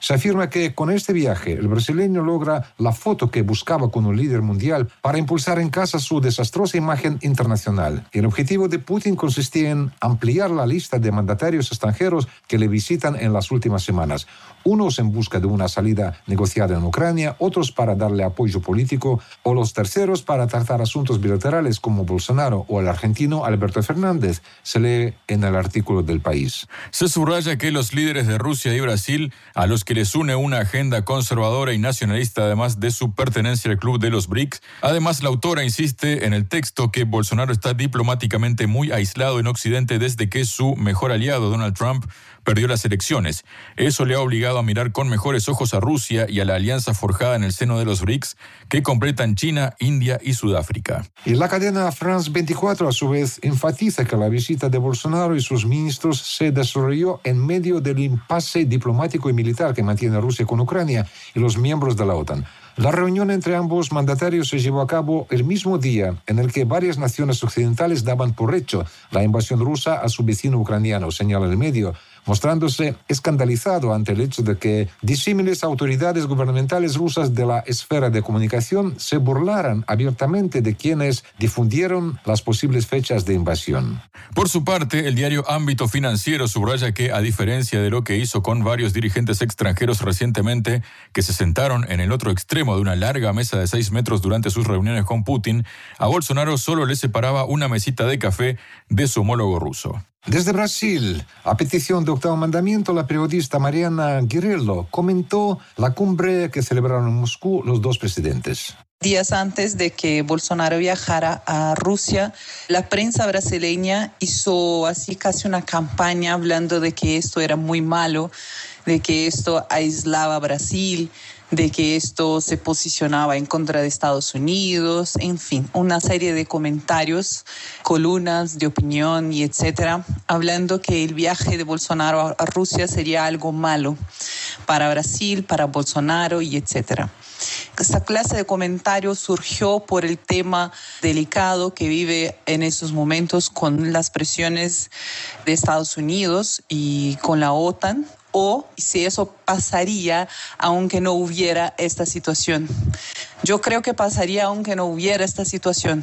Se afirma que con este viaje el brasileño logra la foto que buscaba con un líder mundial para impulsar en casa su desastrosa imagen internacional. El objetivo de Putin consistía en ampliar la lista de mandatarios extranjeros que le visitan en las últimas semanas. Unos en busca de una salida negociada en Ucrania, otros para darle apoyo político, o los terceros para tratar asuntos bilaterales como Bolsonaro o el argentino Alberto Fernández, se lee en el artículo del País. Se subraya que los líderes de Rusia y Brasil, a los que les une una agenda conservadora y nacionalista además de su pertenencia al club de los BRICS, además la autora insiste en el texto que Bolsonaro está diplomáticamente muy aislado en Occidente desde que su mejor aliado, Donald Trump, perdió las elecciones. Eso le ha obligado a mirar con mejores ojos a Rusia y a la alianza forjada en el seno de los BRICS, que completan China, India y Sudáfrica. Y la cadena France 24, a su vez, enfatiza que la visita de Bolsonaro y sus ministros se desarrolló en medio del impasse diplomático y militar que mantiene Rusia con Ucrania y los miembros de la OTAN. La reunión entre ambos mandatarios se llevó a cabo el mismo día en el que varias naciones occidentales daban por hecho la invasión rusa a su vecino ucraniano, señala el medio, mostrándose escandalizado ante el hecho de que disímiles autoridades gubernamentales rusas de la esfera de comunicación se burlaran abiertamente de quienes difundieron las posibles fechas de invasión. Por su parte, el diario Ámbito Financiero subraya que, a diferencia de lo que hizo con varios dirigentes extranjeros recientemente, que se sentaron en el otro extremo de una larga mesa de 6 metros durante sus reuniones con Putin, a Bolsonaro solo le separaba una mesita de café de su homólogo ruso. Desde Brasil, a petición de Octavo Mandamiento, la periodista Mariana Guirello comentó la cumbre que celebraron en Moscú los dos presidentes. Días antes de que Bolsonaro viajara a Rusia, la prensa brasileña hizo así casi una campaña hablando de que esto era muy malo, de que esto aislaba a Brasil, de que esto se posicionaba en contra de Estados Unidos, en fin, una serie de comentarios, columnas de opinión y etcétera, hablando que el viaje de Bolsonaro a Rusia sería algo malo para Brasil, para Bolsonaro y etcétera. Esta clase de comentarios surgió por el tema delicado que vive en estos momentos con las presiones de Estados Unidos y con la OTAN, o si eso pasaría aunque no hubiera esta situación. Yo creo que pasaría aunque no hubiera esta situación,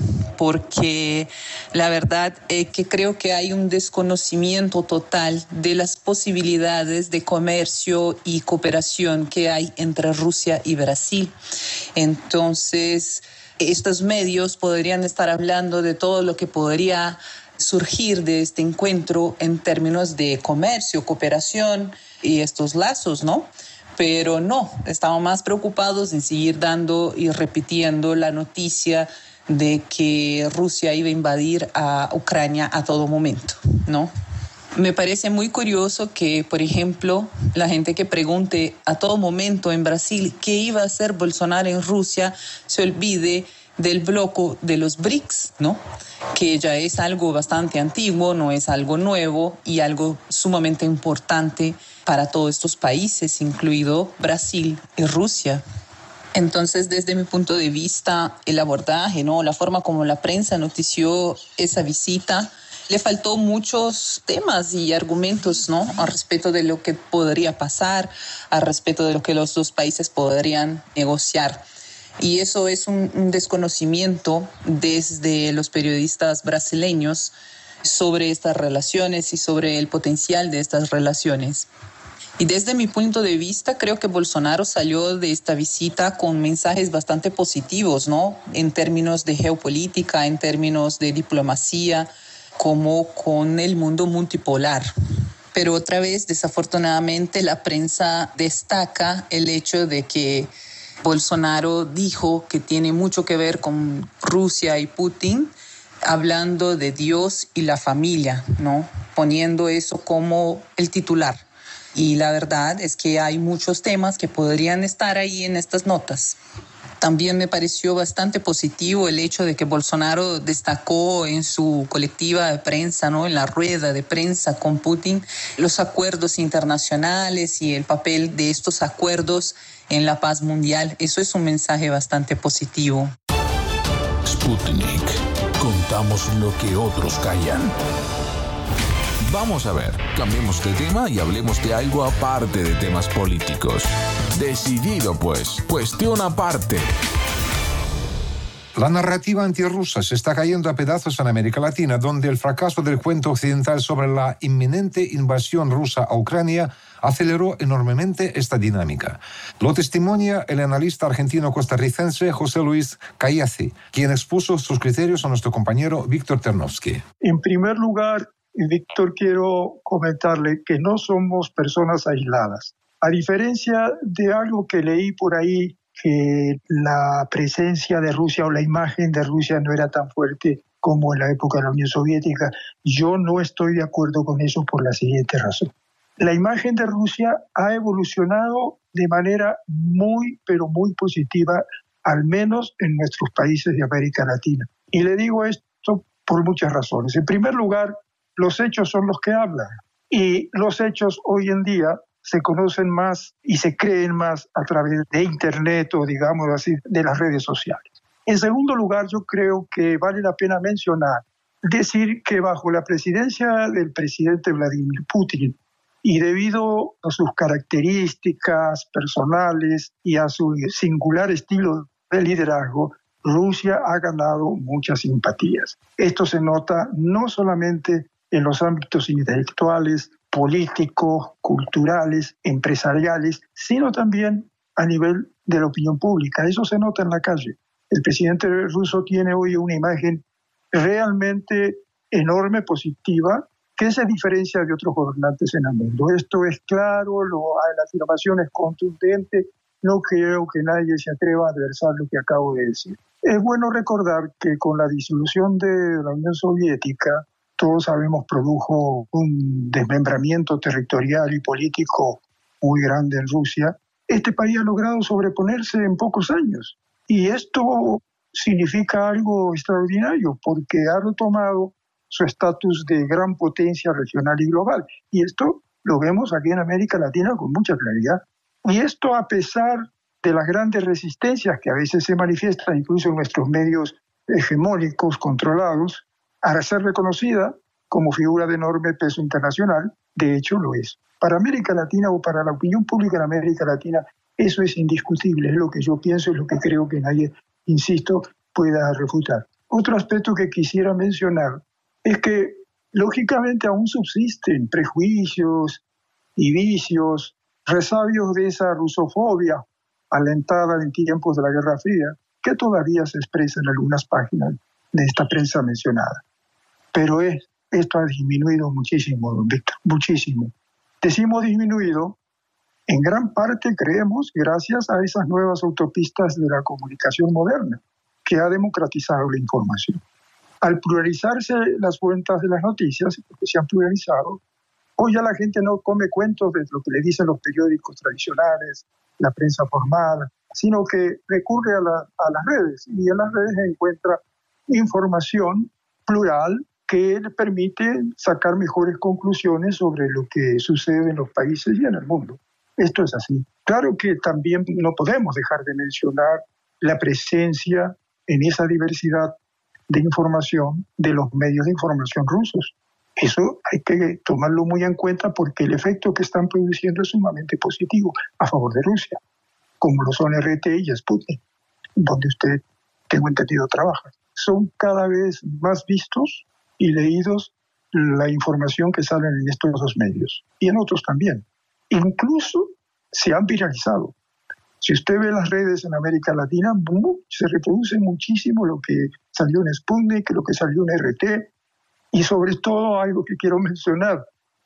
porque la verdad es que creo que hay un desconocimiento total de las posibilidades de comercio y cooperación que hay entre Rusia y Brasil. Entonces, estos medios podrían estar hablando de todo lo que podría surgir de este encuentro en términos de comercio, cooperación y estos lazos, ¿no? Pero no, estamos más preocupados en seguir dando y repitiendo la noticia de que Rusia iba a invadir a Ucrania a todo momento, ¿no? Me parece muy curioso que, por ejemplo, la gente que pregunte a todo momento en Brasil qué iba a hacer Bolsonaro en Rusia se olvide del bloque de los BRICS, ¿no? Que ya es algo bastante antiguo, no es algo nuevo y algo sumamente importante para todos estos países, incluido Brasil y Rusia. Entonces, desde mi punto de vista, el abordaje, ¿no? La forma como la prensa notició esa visita, le faltó muchos temas y argumentos, ¿no? Al respecto de lo que podría pasar, al respecto de lo que los dos países podrían negociar. Y eso es un desconocimiento desde los periodistas brasileños sobre estas relaciones y sobre el potencial de estas relaciones. Y desde mi punto de vista, creo que Bolsonaro salió de esta visita con mensajes bastante positivos, ¿no? En términos de geopolítica, en términos de diplomacia, como con el mundo multipolar. Pero otra vez, desafortunadamente, la prensa destaca el hecho de que Bolsonaro dijo que tiene mucho que ver con Rusia y Putin, hablando de Dios y la familia, ¿no? Poniendo eso como el titular. Y la verdad es que hay muchos temas que podrían estar ahí en estas notas. También me pareció bastante positivo el hecho de que Bolsonaro destacó en su colectiva de prensa, ¿no? En la rueda de prensa con Putin, los acuerdos internacionales y el papel de estos acuerdos en la paz mundial. Eso es un mensaje bastante positivo. Sputnik. Contamos lo que otros callan. Vamos a ver, cambiemos de tema y hablemos de algo aparte de temas políticos. Decidido pues, cuestión aparte. La narrativa antirrusa se está cayendo a pedazos en América Latina, donde el fracaso del cuento occidental sobre la inminente invasión rusa a Ucrania aceleró enormemente esta dinámica. Lo testimonia el analista argentino-costarricense José Luis Cayazzi, quien expuso sus criterios a nuestro compañero Víctor Ternovsky. En primer lugar, Víctor, quiero comentarle que no somos personas aisladas. A diferencia de algo que leí por ahí, que la presencia de Rusia o la imagen de Rusia no era tan fuerte como en la época de la Unión Soviética, yo no estoy de acuerdo con eso por la siguiente razón. La imagen de Rusia ha evolucionado de manera muy, pero muy positiva, al menos en nuestros países de América Latina. Y le digo esto por muchas razones. En primer lugar, los hechos son los que hablan. Y los hechos hoy en día se conocen más y se creen más a través de Internet o, digamos así, de las redes sociales. En segundo lugar, yo creo que vale la pena decir que bajo la presidencia del presidente Vladimir Putin y debido a sus características personales y a su singular estilo de liderazgo, Rusia ha ganado muchas simpatías. Esto se nota no solamente en los ámbitos intelectuales, políticos, culturales, empresariales, sino también a nivel de la opinión pública. Eso se nota en la calle. El presidente ruso tiene hoy una imagen realmente enorme, positiva, que se diferencia de otros gobernantes en el mundo. Esto es claro, la afirmación es contundente, no creo que nadie se atreva a adversar lo que acabo de decir. Es bueno recordar que con la disolución de la Unión Soviética, todos sabemos, produjo un desmembramiento territorial y político muy grande en Rusia. Este país ha logrado sobreponerse en pocos años. Y esto significa algo extraordinario porque ha retomado su estatus de gran potencia regional y global. Y esto lo vemos aquí en América Latina con mucha claridad. Y esto a pesar de las grandes resistencias que a veces se manifiestan incluso en nuestros medios hegemónicos, controlados, a ser reconocida como figura de enorme peso internacional, de hecho lo es. Para América Latina o para la opinión pública en América Latina, eso es indiscutible, es lo que yo pienso, es lo que creo que nadie, insisto, pueda refutar. Otro aspecto que quisiera mencionar es que, lógicamente, aún subsisten prejuicios y vicios, resabios de esa rusofobia alentada en tiempos de la Guerra Fría, que todavía se expresa en algunas páginas de esta prensa mencionada. Pero esto ha disminuido muchísimo, don Víctor, muchísimo. Decimos disminuido, en gran parte creemos gracias a esas nuevas autopistas de la comunicación moderna, que ha democratizado la información. Al pluralizarse las fuentes de las noticias, porque se han pluralizado, hoy ya la gente no come cuentos de lo que le dicen los periódicos tradicionales, la prensa formal, sino que recurre a las redes, y en las redes encuentra información plural que le permite sacar mejores conclusiones sobre lo que sucede en los países y en el mundo. Esto es así. Claro que también no podemos dejar de mencionar la presencia en esa diversidad de información de los medios de información rusos. Eso hay que tomarlo muy en cuenta porque el efecto que están produciendo es sumamente positivo a favor de Rusia, como lo son RT y Sputnik, donde usted, tengo entendido, trabaja. Son cada vez más vistos y leídos la información que sale en estos dos medios y en otros también. Incluso se han viralizado. Si usted ve las redes en América Latina, se reproduce muchísimo lo que salió en Sputnik, lo que salió en RT, y sobre todo algo que quiero mencionar,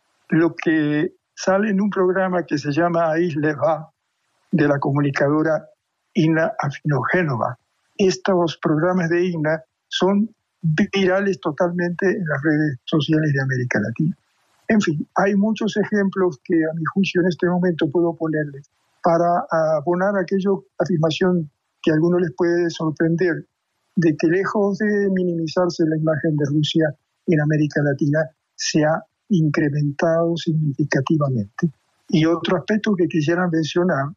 lo que sale en un programa que se llama Aisleva, de la comunicadora Inna Afinogenova. Estos programas de Inna son virales totalmente en las redes sociales de América Latina. En fin, hay muchos ejemplos que a mi juicio en este momento puedo ponerles para abonar aquella afirmación que a algunos les puede sorprender, de que lejos de minimizarse la imagen de Rusia en América Latina, se ha incrementado significativamente. Y otro aspecto que quisiera mencionar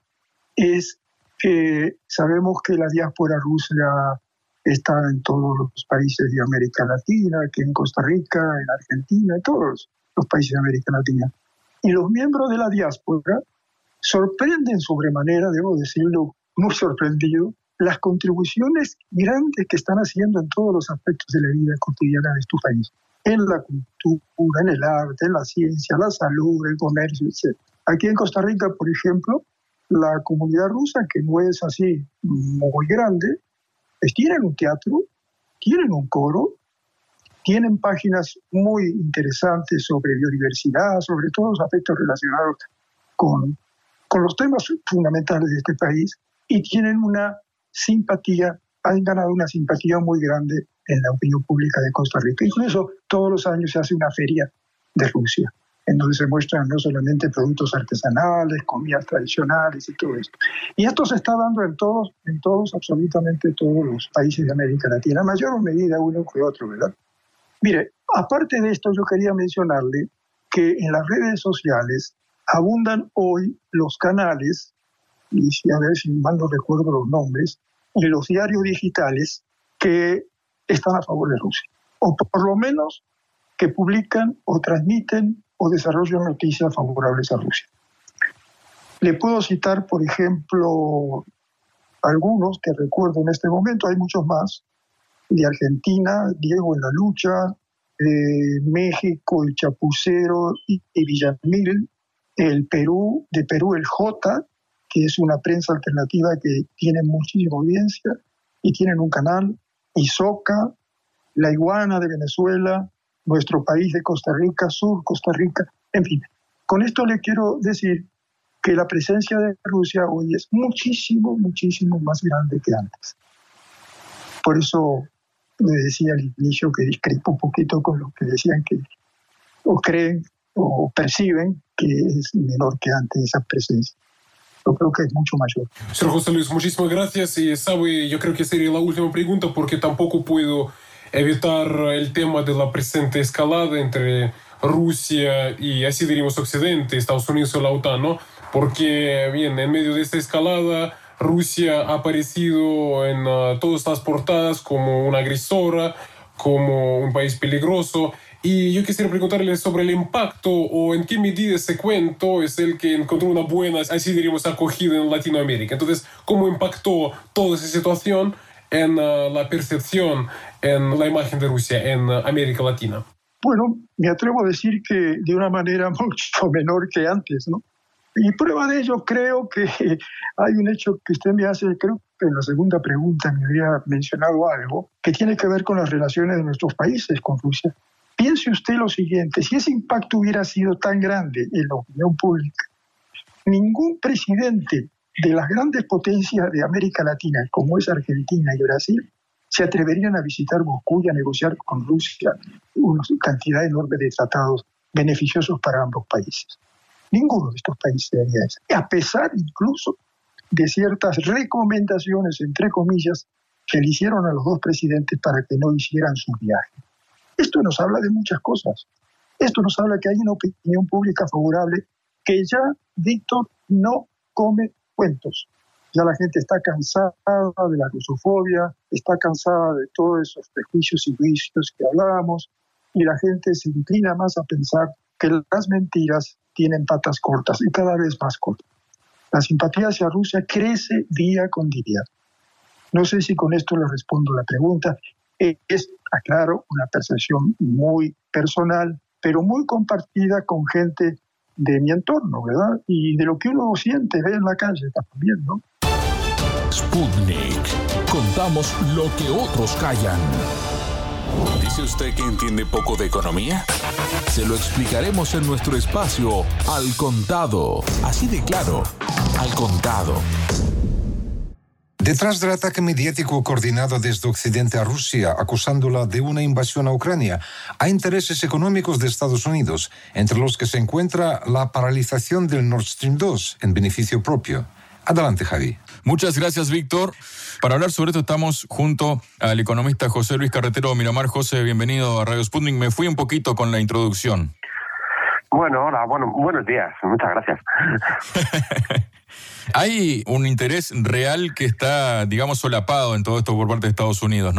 es que sabemos que la diáspora rusa está en todos los países de América Latina, que en Costa Rica, en Argentina, en todos los países de América Latina. Y los miembros de la diáspora sorprenden sobremanera, debo decirlo, muy sorprendido, las contribuciones grandes que están haciendo en todos los aspectos de la vida cotidiana de tu país. En la cultura, en el arte, en la ciencia, la salud, el comercio, etc. Aquí en Costa Rica, por ejemplo, la comunidad rusa, que no es así muy grande, pues tienen un teatro, tienen un coro, tienen páginas muy interesantes sobre biodiversidad, sobre todos los aspectos relacionados con los temas fundamentales de este país, y tienen una simpatía, han ganado una simpatía muy grande en la opinión pública de Costa Rica. Incluso todos los años se hace una feria de Rusia, en donde se muestran no solamente productos artesanales, comidas tradicionales y todo esto. Y esto se está dando en todos, absolutamente todos los países de América Latina, en mayor medida uno que otro, ¿verdad? Mire, aparte de esto, yo quería mencionarle que en las redes sociales abundan hoy los canales, y a ver si mal no recuerdo los nombres, y los diarios digitales que están a favor de Rusia, o por lo menos que publican o transmiten o desarrollan noticias favorables a Rusia. Le puedo citar, por ejemplo, algunos que recuerdo en este momento, hay muchos más, de Argentina, Diego en la Lucha, México, El Chapucero y Villamil, de Perú, el J, que es una prensa alternativa que tiene muchísima audiencia y tienen un canal, Isoca, La Iguana de Venezuela, Nuestro País de Costa Rica, Sur Costa Rica, en fin. Con esto le quiero decir que la presencia de Rusia hoy es muchísimo, muchísimo más grande que antes. Por eso le decía al inicio que discrepo un poquito con lo que decían que o creen o perciben que es menor que antes esa presencia. Yo creo que es mucho mayor. Señor José Luis, muchísimas gracias. Y sabe, yo creo que sería la última pregunta porque tampoco puedo evitar el tema de la presente escalada entre Rusia y, así diríamos, Occidente, Estados Unidos y la OTAN, ¿no? Porque, bien, en medio de esta escalada, Rusia ha aparecido en todas las portadas como una agresora, como un país peligroso. Y yo quisiera preguntarle sobre el impacto o en qué medida ese cuento es el que encontró una buena, así diríamos, acogida en Latinoamérica. Entonces, ¿cómo impactó toda esa situación en la percepción, en la imagen de Rusia en América Latina? Bueno, me atrevo a decir que de una manera mucho menor que antes, ¿no? Y prueba de ello, creo que hay un hecho que usted me hace, creo que en la segunda pregunta me había mencionado algo que tiene que ver con las relaciones de nuestros países con Rusia. Piense usted lo siguiente, si ese impacto hubiera sido tan grande en la opinión pública, ningún presidente de las grandes potencias de América Latina, como es Argentina y Brasil, se atreverían a visitar Moscú y a negociar con Rusia una cantidad enorme de tratados beneficiosos para ambos países. Ninguno de estos países haría eso, a pesar incluso de ciertas recomendaciones, entre comillas, que le hicieron a los dos presidentes para que no hicieran su viaje. Esto nos habla de muchas cosas. Esto nos habla que hay una opinión pública favorable que ya, Víctor, no come cuentos. Ya la gente está cansada de la rusofobia, está cansada de todos esos prejuicios y juicios que hablábamos, y la gente se inclina más a pensar que las mentiras tienen patas cortas y cada vez más cortas. La simpatía hacia Rusia crece día con día. No sé si con esto le respondo la pregunta. Es, aclaro, una percepción muy personal, pero muy compartida con gente de mi entorno, ¿verdad? Y de lo que uno siente, ve en la calle también, ¿no? Sputnik. Contamos lo que otros callan. ¿Dice usted que entiende poco de economía? Se lo explicaremos en nuestro espacio Al Contado. Así de claro, Al Contado. Detrás del ataque mediático coordinado desde Occidente a Rusia, acusándola de una invasión a Ucrania, hay intereses económicos de Estados Unidos, entre los que se encuentra la paralización del Nord Stream 2 en beneficio propio. Adelante, Javi. Muchas gracias, Víctor. Para hablar sobre esto estamos junto al economista José Luis Carretero Miramar. José, bienvenido a Radio Sputnik. Me fui un poquito con la introducción. Bueno, hola, buenos días. Muchas gracias. Hay un interés real que está, digamos, solapado en todo esto por parte de Estados Unidos, ¿no?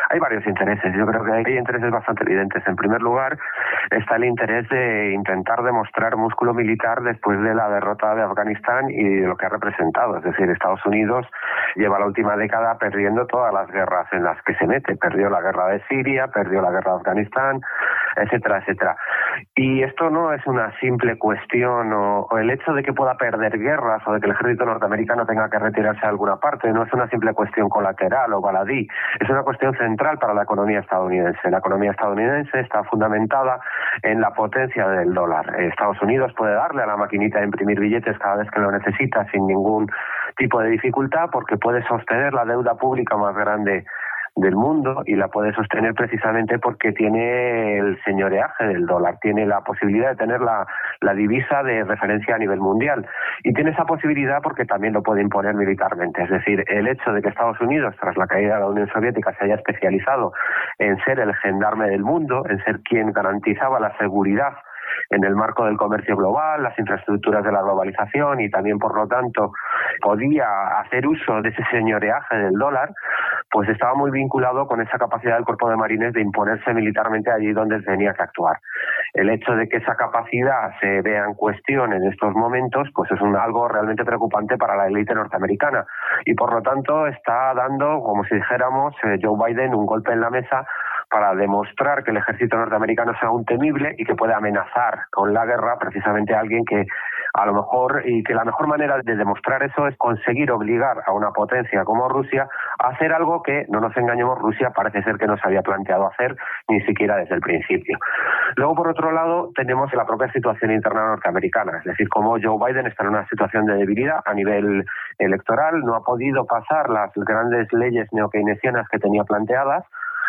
Hay varios intereses. Yo creo que hay intereses bastante evidentes. En primer lugar, está el interés de intentar demostrar músculo militar después de la derrota de Afganistán y de lo que ha representado. Es decir, Estados Unidos lleva la última década perdiendo todas las guerras en las que se mete. Perdió la guerra de Siria, perdió la guerra de Afganistán, etcétera, etcétera. Y esto no es una simple cuestión, o el hecho de que pueda perder guerras o de que el ejército norteamericano tenga que retirarse a alguna parte, no es una simple cuestión colateral o baladí, es una cuestión central para la economía estadounidense. La economía estadounidense está fundamentada en la potencia del dólar. Estados Unidos puede darle a la maquinita de imprimir billetes cada vez que lo necesita sin ningún tipo de dificultad, porque puede sostener la deuda pública más grande del mundo, y la puede sostener precisamente porque tiene el señoreaje del dólar, tiene la posibilidad de tener la divisa de referencia a nivel mundial, y tiene esa posibilidad porque también lo puede imponer militarmente. Es decir, el hecho de que Estados Unidos, tras la caída de la Unión Soviética, se haya especializado en ser el gendarme del mundo, en ser quien garantizaba la seguridad en el marco del comercio global, las infraestructuras de la globalización, y también, por lo tanto, podía hacer uso de ese señoreaje del dólar, pues estaba muy vinculado con esa capacidad del Cuerpo de Marines de imponerse militarmente allí donde tenía que actuar. El hecho de que esa capacidad se vea en cuestión en estos momentos, pues es algo realmente preocupante para la élite norteamericana, y por lo tanto está dando, como si dijéramos, Joe Biden un golpe en la mesa para demostrar que el ejército norteamericano es aún temible y que puede amenazar con la guerra precisamente a alguien que a lo mejor, y que la mejor manera de demostrar eso es conseguir obligar a una potencia como Rusia a hacer algo que, no nos engañemos, Rusia parece ser que no se había planteado hacer ni siquiera desde el principio. Luego, por otro lado, tenemos la propia situación interna norteamericana, es decir, como Joe Biden está en una situación de debilidad a nivel electoral, no ha podido pasar las grandes leyes neokeynesianas que tenía planteadas,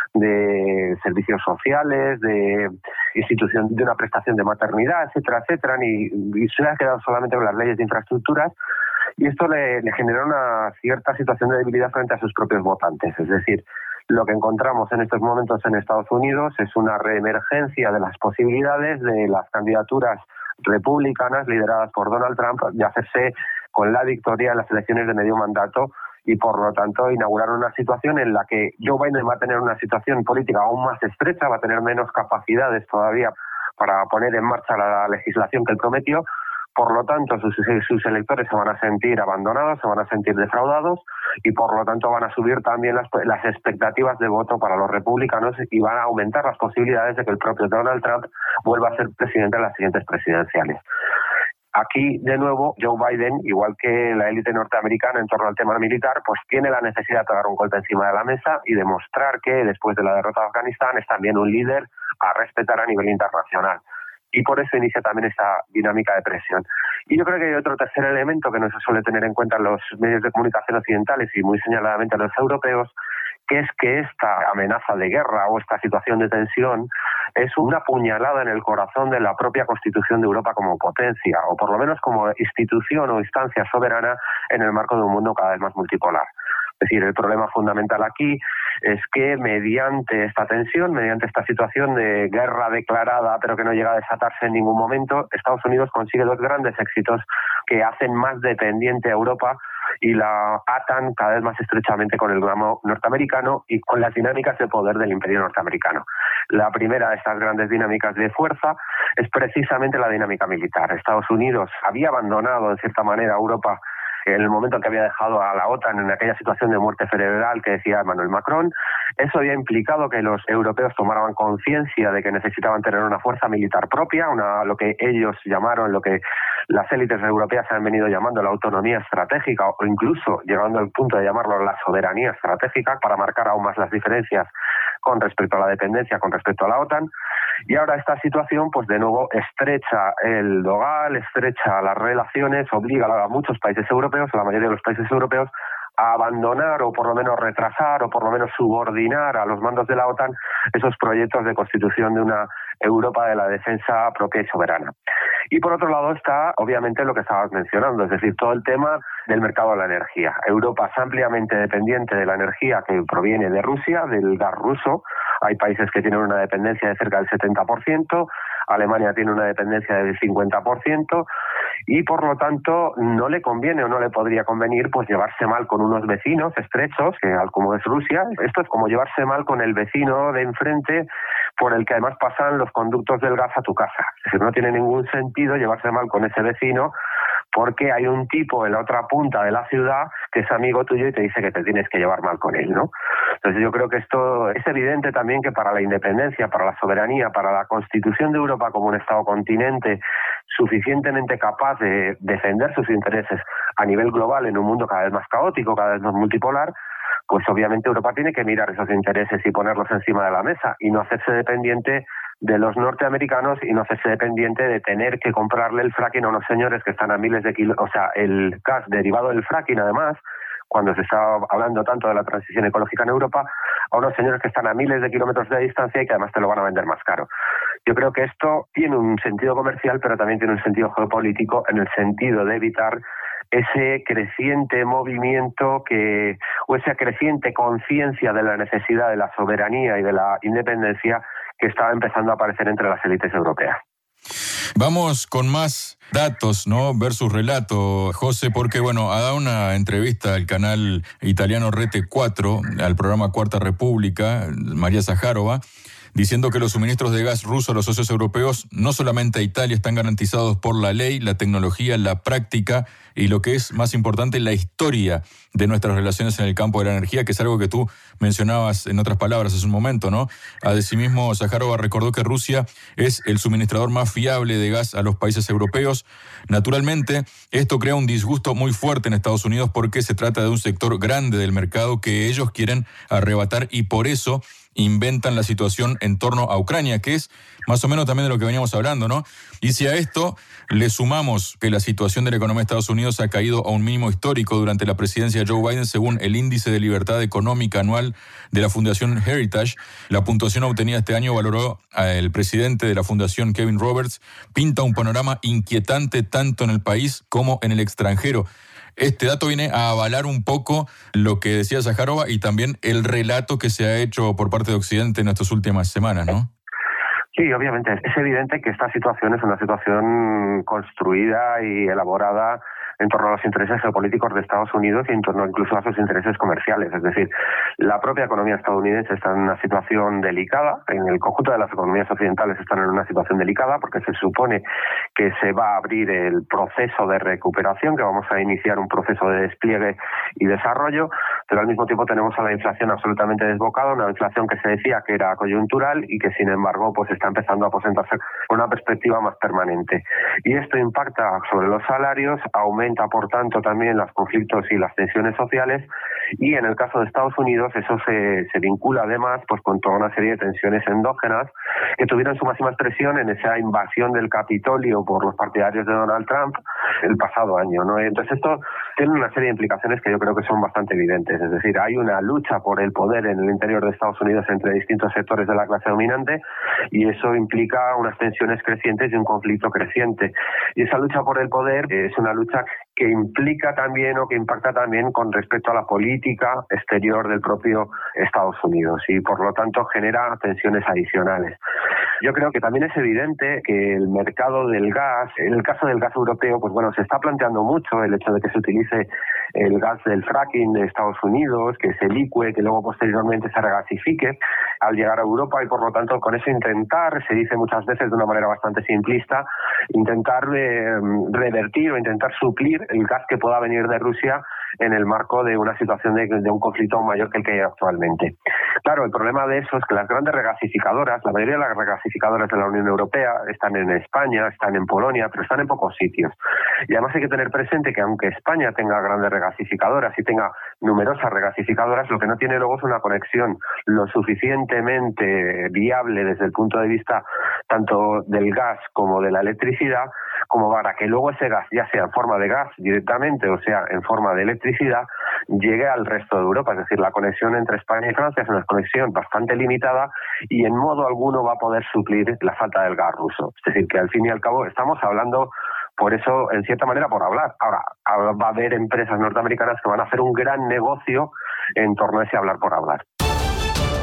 de servicios sociales, de institución de una prestación de maternidad, etcétera, etcétera, y se ha quedado solamente con las leyes de infraestructuras, y esto le genera una cierta situación de debilidad frente a sus propios votantes. Es decir, lo que encontramos en estos momentos en Estados Unidos es una reemergencia de las posibilidades de las candidaturas republicanas lideradas por Donald Trump de hacerse con la victoria en las elecciones de medio mandato, y por lo tanto inaugurar una situación en la que Joe Biden va a tener una situación política aún más estrecha, va a tener menos capacidades todavía para poner en marcha la legislación que él prometió. Por lo tanto, sus electores se van a sentir abandonados, se van a sentir defraudados, y por lo tanto van a subir también las expectativas de voto para los republicanos, y van a aumentar las posibilidades de que el propio Donald Trump vuelva a ser presidente en las siguientes presidenciales. Aquí, de nuevo, Joe Biden, igual que la élite norteamericana en torno al tema militar, pues tiene la necesidad de dar un golpe encima de la mesa y demostrar que después de la derrota de Afganistán es también un líder a respetar a nivel internacional. Y por eso inicia también esta dinámica de presión. Y yo creo que hay otro tercer elemento que no se suele tener en cuenta en los medios de comunicación occidentales y muy señaladamente en los europeos, que es que esta amenaza de guerra o esta situación de tensión es una puñalada en el corazón de la propia Constitución de Europa como potencia, o por lo menos como institución o instancia soberana en el marco de un mundo cada vez más multipolar. Es decir, el problema fundamental aquí es que mediante esta tensión, mediante esta situación de guerra declarada pero que no llega a desatarse en ningún momento, Estados Unidos consigue dos grandes éxitos que hacen más dependiente a Europa y la atan cada vez más estrechamente con el ramo norteamericano y con las dinámicas de poder del imperio norteamericano. La primera de estas grandes dinámicas de fuerza es precisamente la dinámica militar. Estados Unidos había abandonado en cierta manera a Europa en el momento en que había dejado a la OTAN en aquella situación de muerte cerebral que decía Emmanuel Macron. Eso había implicado que los europeos tomaran conciencia de que necesitaban tener una fuerza militar propia, lo que ellos llamaron, lo que las élites europeas han venido llamando la autonomía estratégica, o incluso llegando al punto de llamarlo la soberanía estratégica, para marcar aún más las diferencias con respecto a la dependencia, con respecto a la OTAN. Y ahora esta situación, pues de nuevo, estrecha el dogal, estrecha las relaciones, obliga a muchos países europeos, a la mayoría de los países europeos, a abandonar o por lo menos retrasar o por lo menos subordinar a los mandos de la OTAN esos proyectos de constitución de una Europa de la defensa propia y soberana. Y por otro lado está, obviamente, lo que estabas mencionando, es decir, todo el tema del mercado de la energía. Europa es ampliamente dependiente de la energía que proviene de Rusia, del gas ruso. Hay países que tienen una dependencia de cerca del 70%, Alemania tiene una dependencia del 50%, y por lo tanto no le conviene o no le podría convenir pues llevarse mal con unos vecinos estrechos, que como es Rusia. Esto es como llevarse mal con el vecino de enfrente por el que además pasan los conductos del gas a tu casa. Es decir, no tiene ningún sentido llevarse mal con ese vecino porque hay un tipo en la otra punta de la ciudad que es amigo tuyo y te dice que te tienes que llevar mal con él, ¿no? Entonces yo creo que esto es evidente también que para la independencia, para la soberanía, para la constitución de Europa como un Estado continente suficientemente capaz de defender sus intereses a nivel global en un mundo cada vez más caótico, cada vez más multipolar, pues obviamente Europa tiene que mirar esos intereses y ponerlos encima de la mesa y no hacerse dependiente de los norteamericanos y no hacerse dependiente de tener que comprarle el fracking a unos señores que están a miles de kilómetros, o sea, el gas derivado del fracking además, cuando se está hablando tanto de la transición ecológica en Europa, a unos señores que están a miles de kilómetros de distancia y que además te lo van a vender más caro. Yo creo que esto tiene un sentido comercial, pero también tiene un sentido geopolítico en el sentido de evitar ese creciente movimiento o esa creciente conciencia de la necesidad de la soberanía y de la independencia que estaba empezando a aparecer entre las élites europeas. Vamos con más datos, ¿no? Versus relato, José, porque, bueno, ha dado una entrevista al canal italiano Rete 4, al programa Cuarta República, María Zaharova, diciendo que los suministros de gas ruso a los socios europeos, no solamente a Italia, están garantizados por la ley, la tecnología, la práctica y lo que es más importante, la historia de nuestras relaciones en el campo de la energía, que es algo que tú mencionabas en otras palabras hace un momento, ¿no? Asimismo, Zaharova recordó que Rusia es el suministrador más fiable de gas a los países europeos. Naturalmente, esto crea un disgusto muy fuerte en Estados Unidos porque se trata de un sector grande del mercado que ellos quieren arrebatar y por eso inventan la situación en torno a Ucrania, que es más o menos también de lo que veníamos hablando, ¿no? Y si a esto le sumamos que la situación de la economía de Estados Unidos ha caído a un mínimo histórico durante la presidencia de Joe Biden, según el índice de libertad económica anual de la Fundación Heritage, la puntuación obtenida este año valoró al presidente de la Fundación, Kevin Roberts, pinta un panorama inquietante tanto en el país como en el extranjero. Este dato viene a avalar un poco lo que decía Zaharova y también el relato que se ha hecho por parte de Occidente en estas últimas semanas, ¿no? Sí, obviamente. Es evidente que esta situación es una situación construida y elaborada en torno a los intereses geopolíticos de Estados Unidos y en torno incluso a sus intereses comerciales. Es decir, la propia economía estadounidense está en una situación delicada, en el conjunto de las economías occidentales están en una situación delicada porque se supone que se va a abrir el proceso de recuperación, que vamos a iniciar un proceso de despliegue y desarrollo, pero al mismo tiempo tenemos a la inflación absolutamente desbocada, una inflación que se decía que era coyuntural y que sin embargo pues está empezando a aposentarse con una perspectiva más permanente. Y esto impacta sobre los salarios, aumenta por tanto también los conflictos y las tensiones sociales y en el caso de Estados Unidos eso se vincula además pues con toda una serie de tensiones endógenas que tuvieron su máxima expresión en esa invasión del Capitolio por los partidarios de Donald Trump el pasado año, ¿no? Entonces esto tiene una serie de implicaciones que yo creo que son bastante evidentes, es decir, hay una lucha por el poder en el interior de Estados Unidos entre distintos sectores de la clase dominante y eso implica unas tensiones crecientes y un conflicto creciente. Y esa lucha por el poder es una lucha que implica también o que impacta también con respecto a la política exterior del propio Estados Unidos y por lo tanto genera tensiones adicionales. Yo creo que también es evidente que el mercado del gas, en el caso del gas europeo, pues bueno, se está planteando mucho el hecho de que se utilice el gas del fracking de Estados Unidos, que se licue, que luego posteriormente se regasifique al llegar a Europa y por lo tanto con eso intentar, se dice muchas veces de una manera bastante simplista, intentar revertir o intentar suplir el gas que pueda venir de Rusia en el marco de una situación de un conflicto mayor que el que hay actualmente. Claro, el problema de eso es que las grandes regasificadoras, la mayoría de las regasificadoras de la Unión Europea están en España, están en Polonia, pero están en pocos sitios. Y además hay que tener presente que aunque España tenga grandes regasificadoras y tenga numerosas regasificadoras, lo que no tiene luego es una conexión lo suficientemente viable desde el punto de vista tanto del gas como de la electricidad, como para que luego ese gas, ya sea en forma de gas directamente o sea en forma de electricidad, llegue al resto de Europa. Es decir, la conexión entre España y Francia es una conexión bastante limitada y en modo alguno va a poder suplir la falta del gas ruso. Es decir, que al fin y al cabo estamos hablando, por eso, en cierta manera, por hablar. Ahora, va a haber empresas norteamericanas que van a hacer un gran negocio en torno a ese hablar por hablar.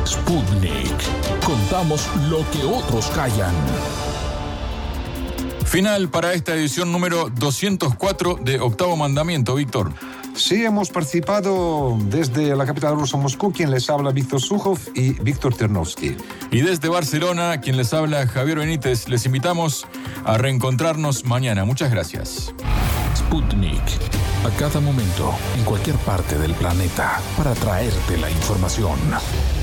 Sputnik. Contamos lo que otros callan. Final para esta edición número 204 de Octavo Mandamiento, Víctor. Sí, hemos participado desde la capital rusa, Moscú, quien les habla Víctor Sukhov y Víctor Ternovsky. Y desde Barcelona, quien les habla Javier Benítez. Les invitamos a reencontrarnos mañana. Muchas gracias. Sputnik. A cada momento, en cualquier parte del planeta, para traerte la información.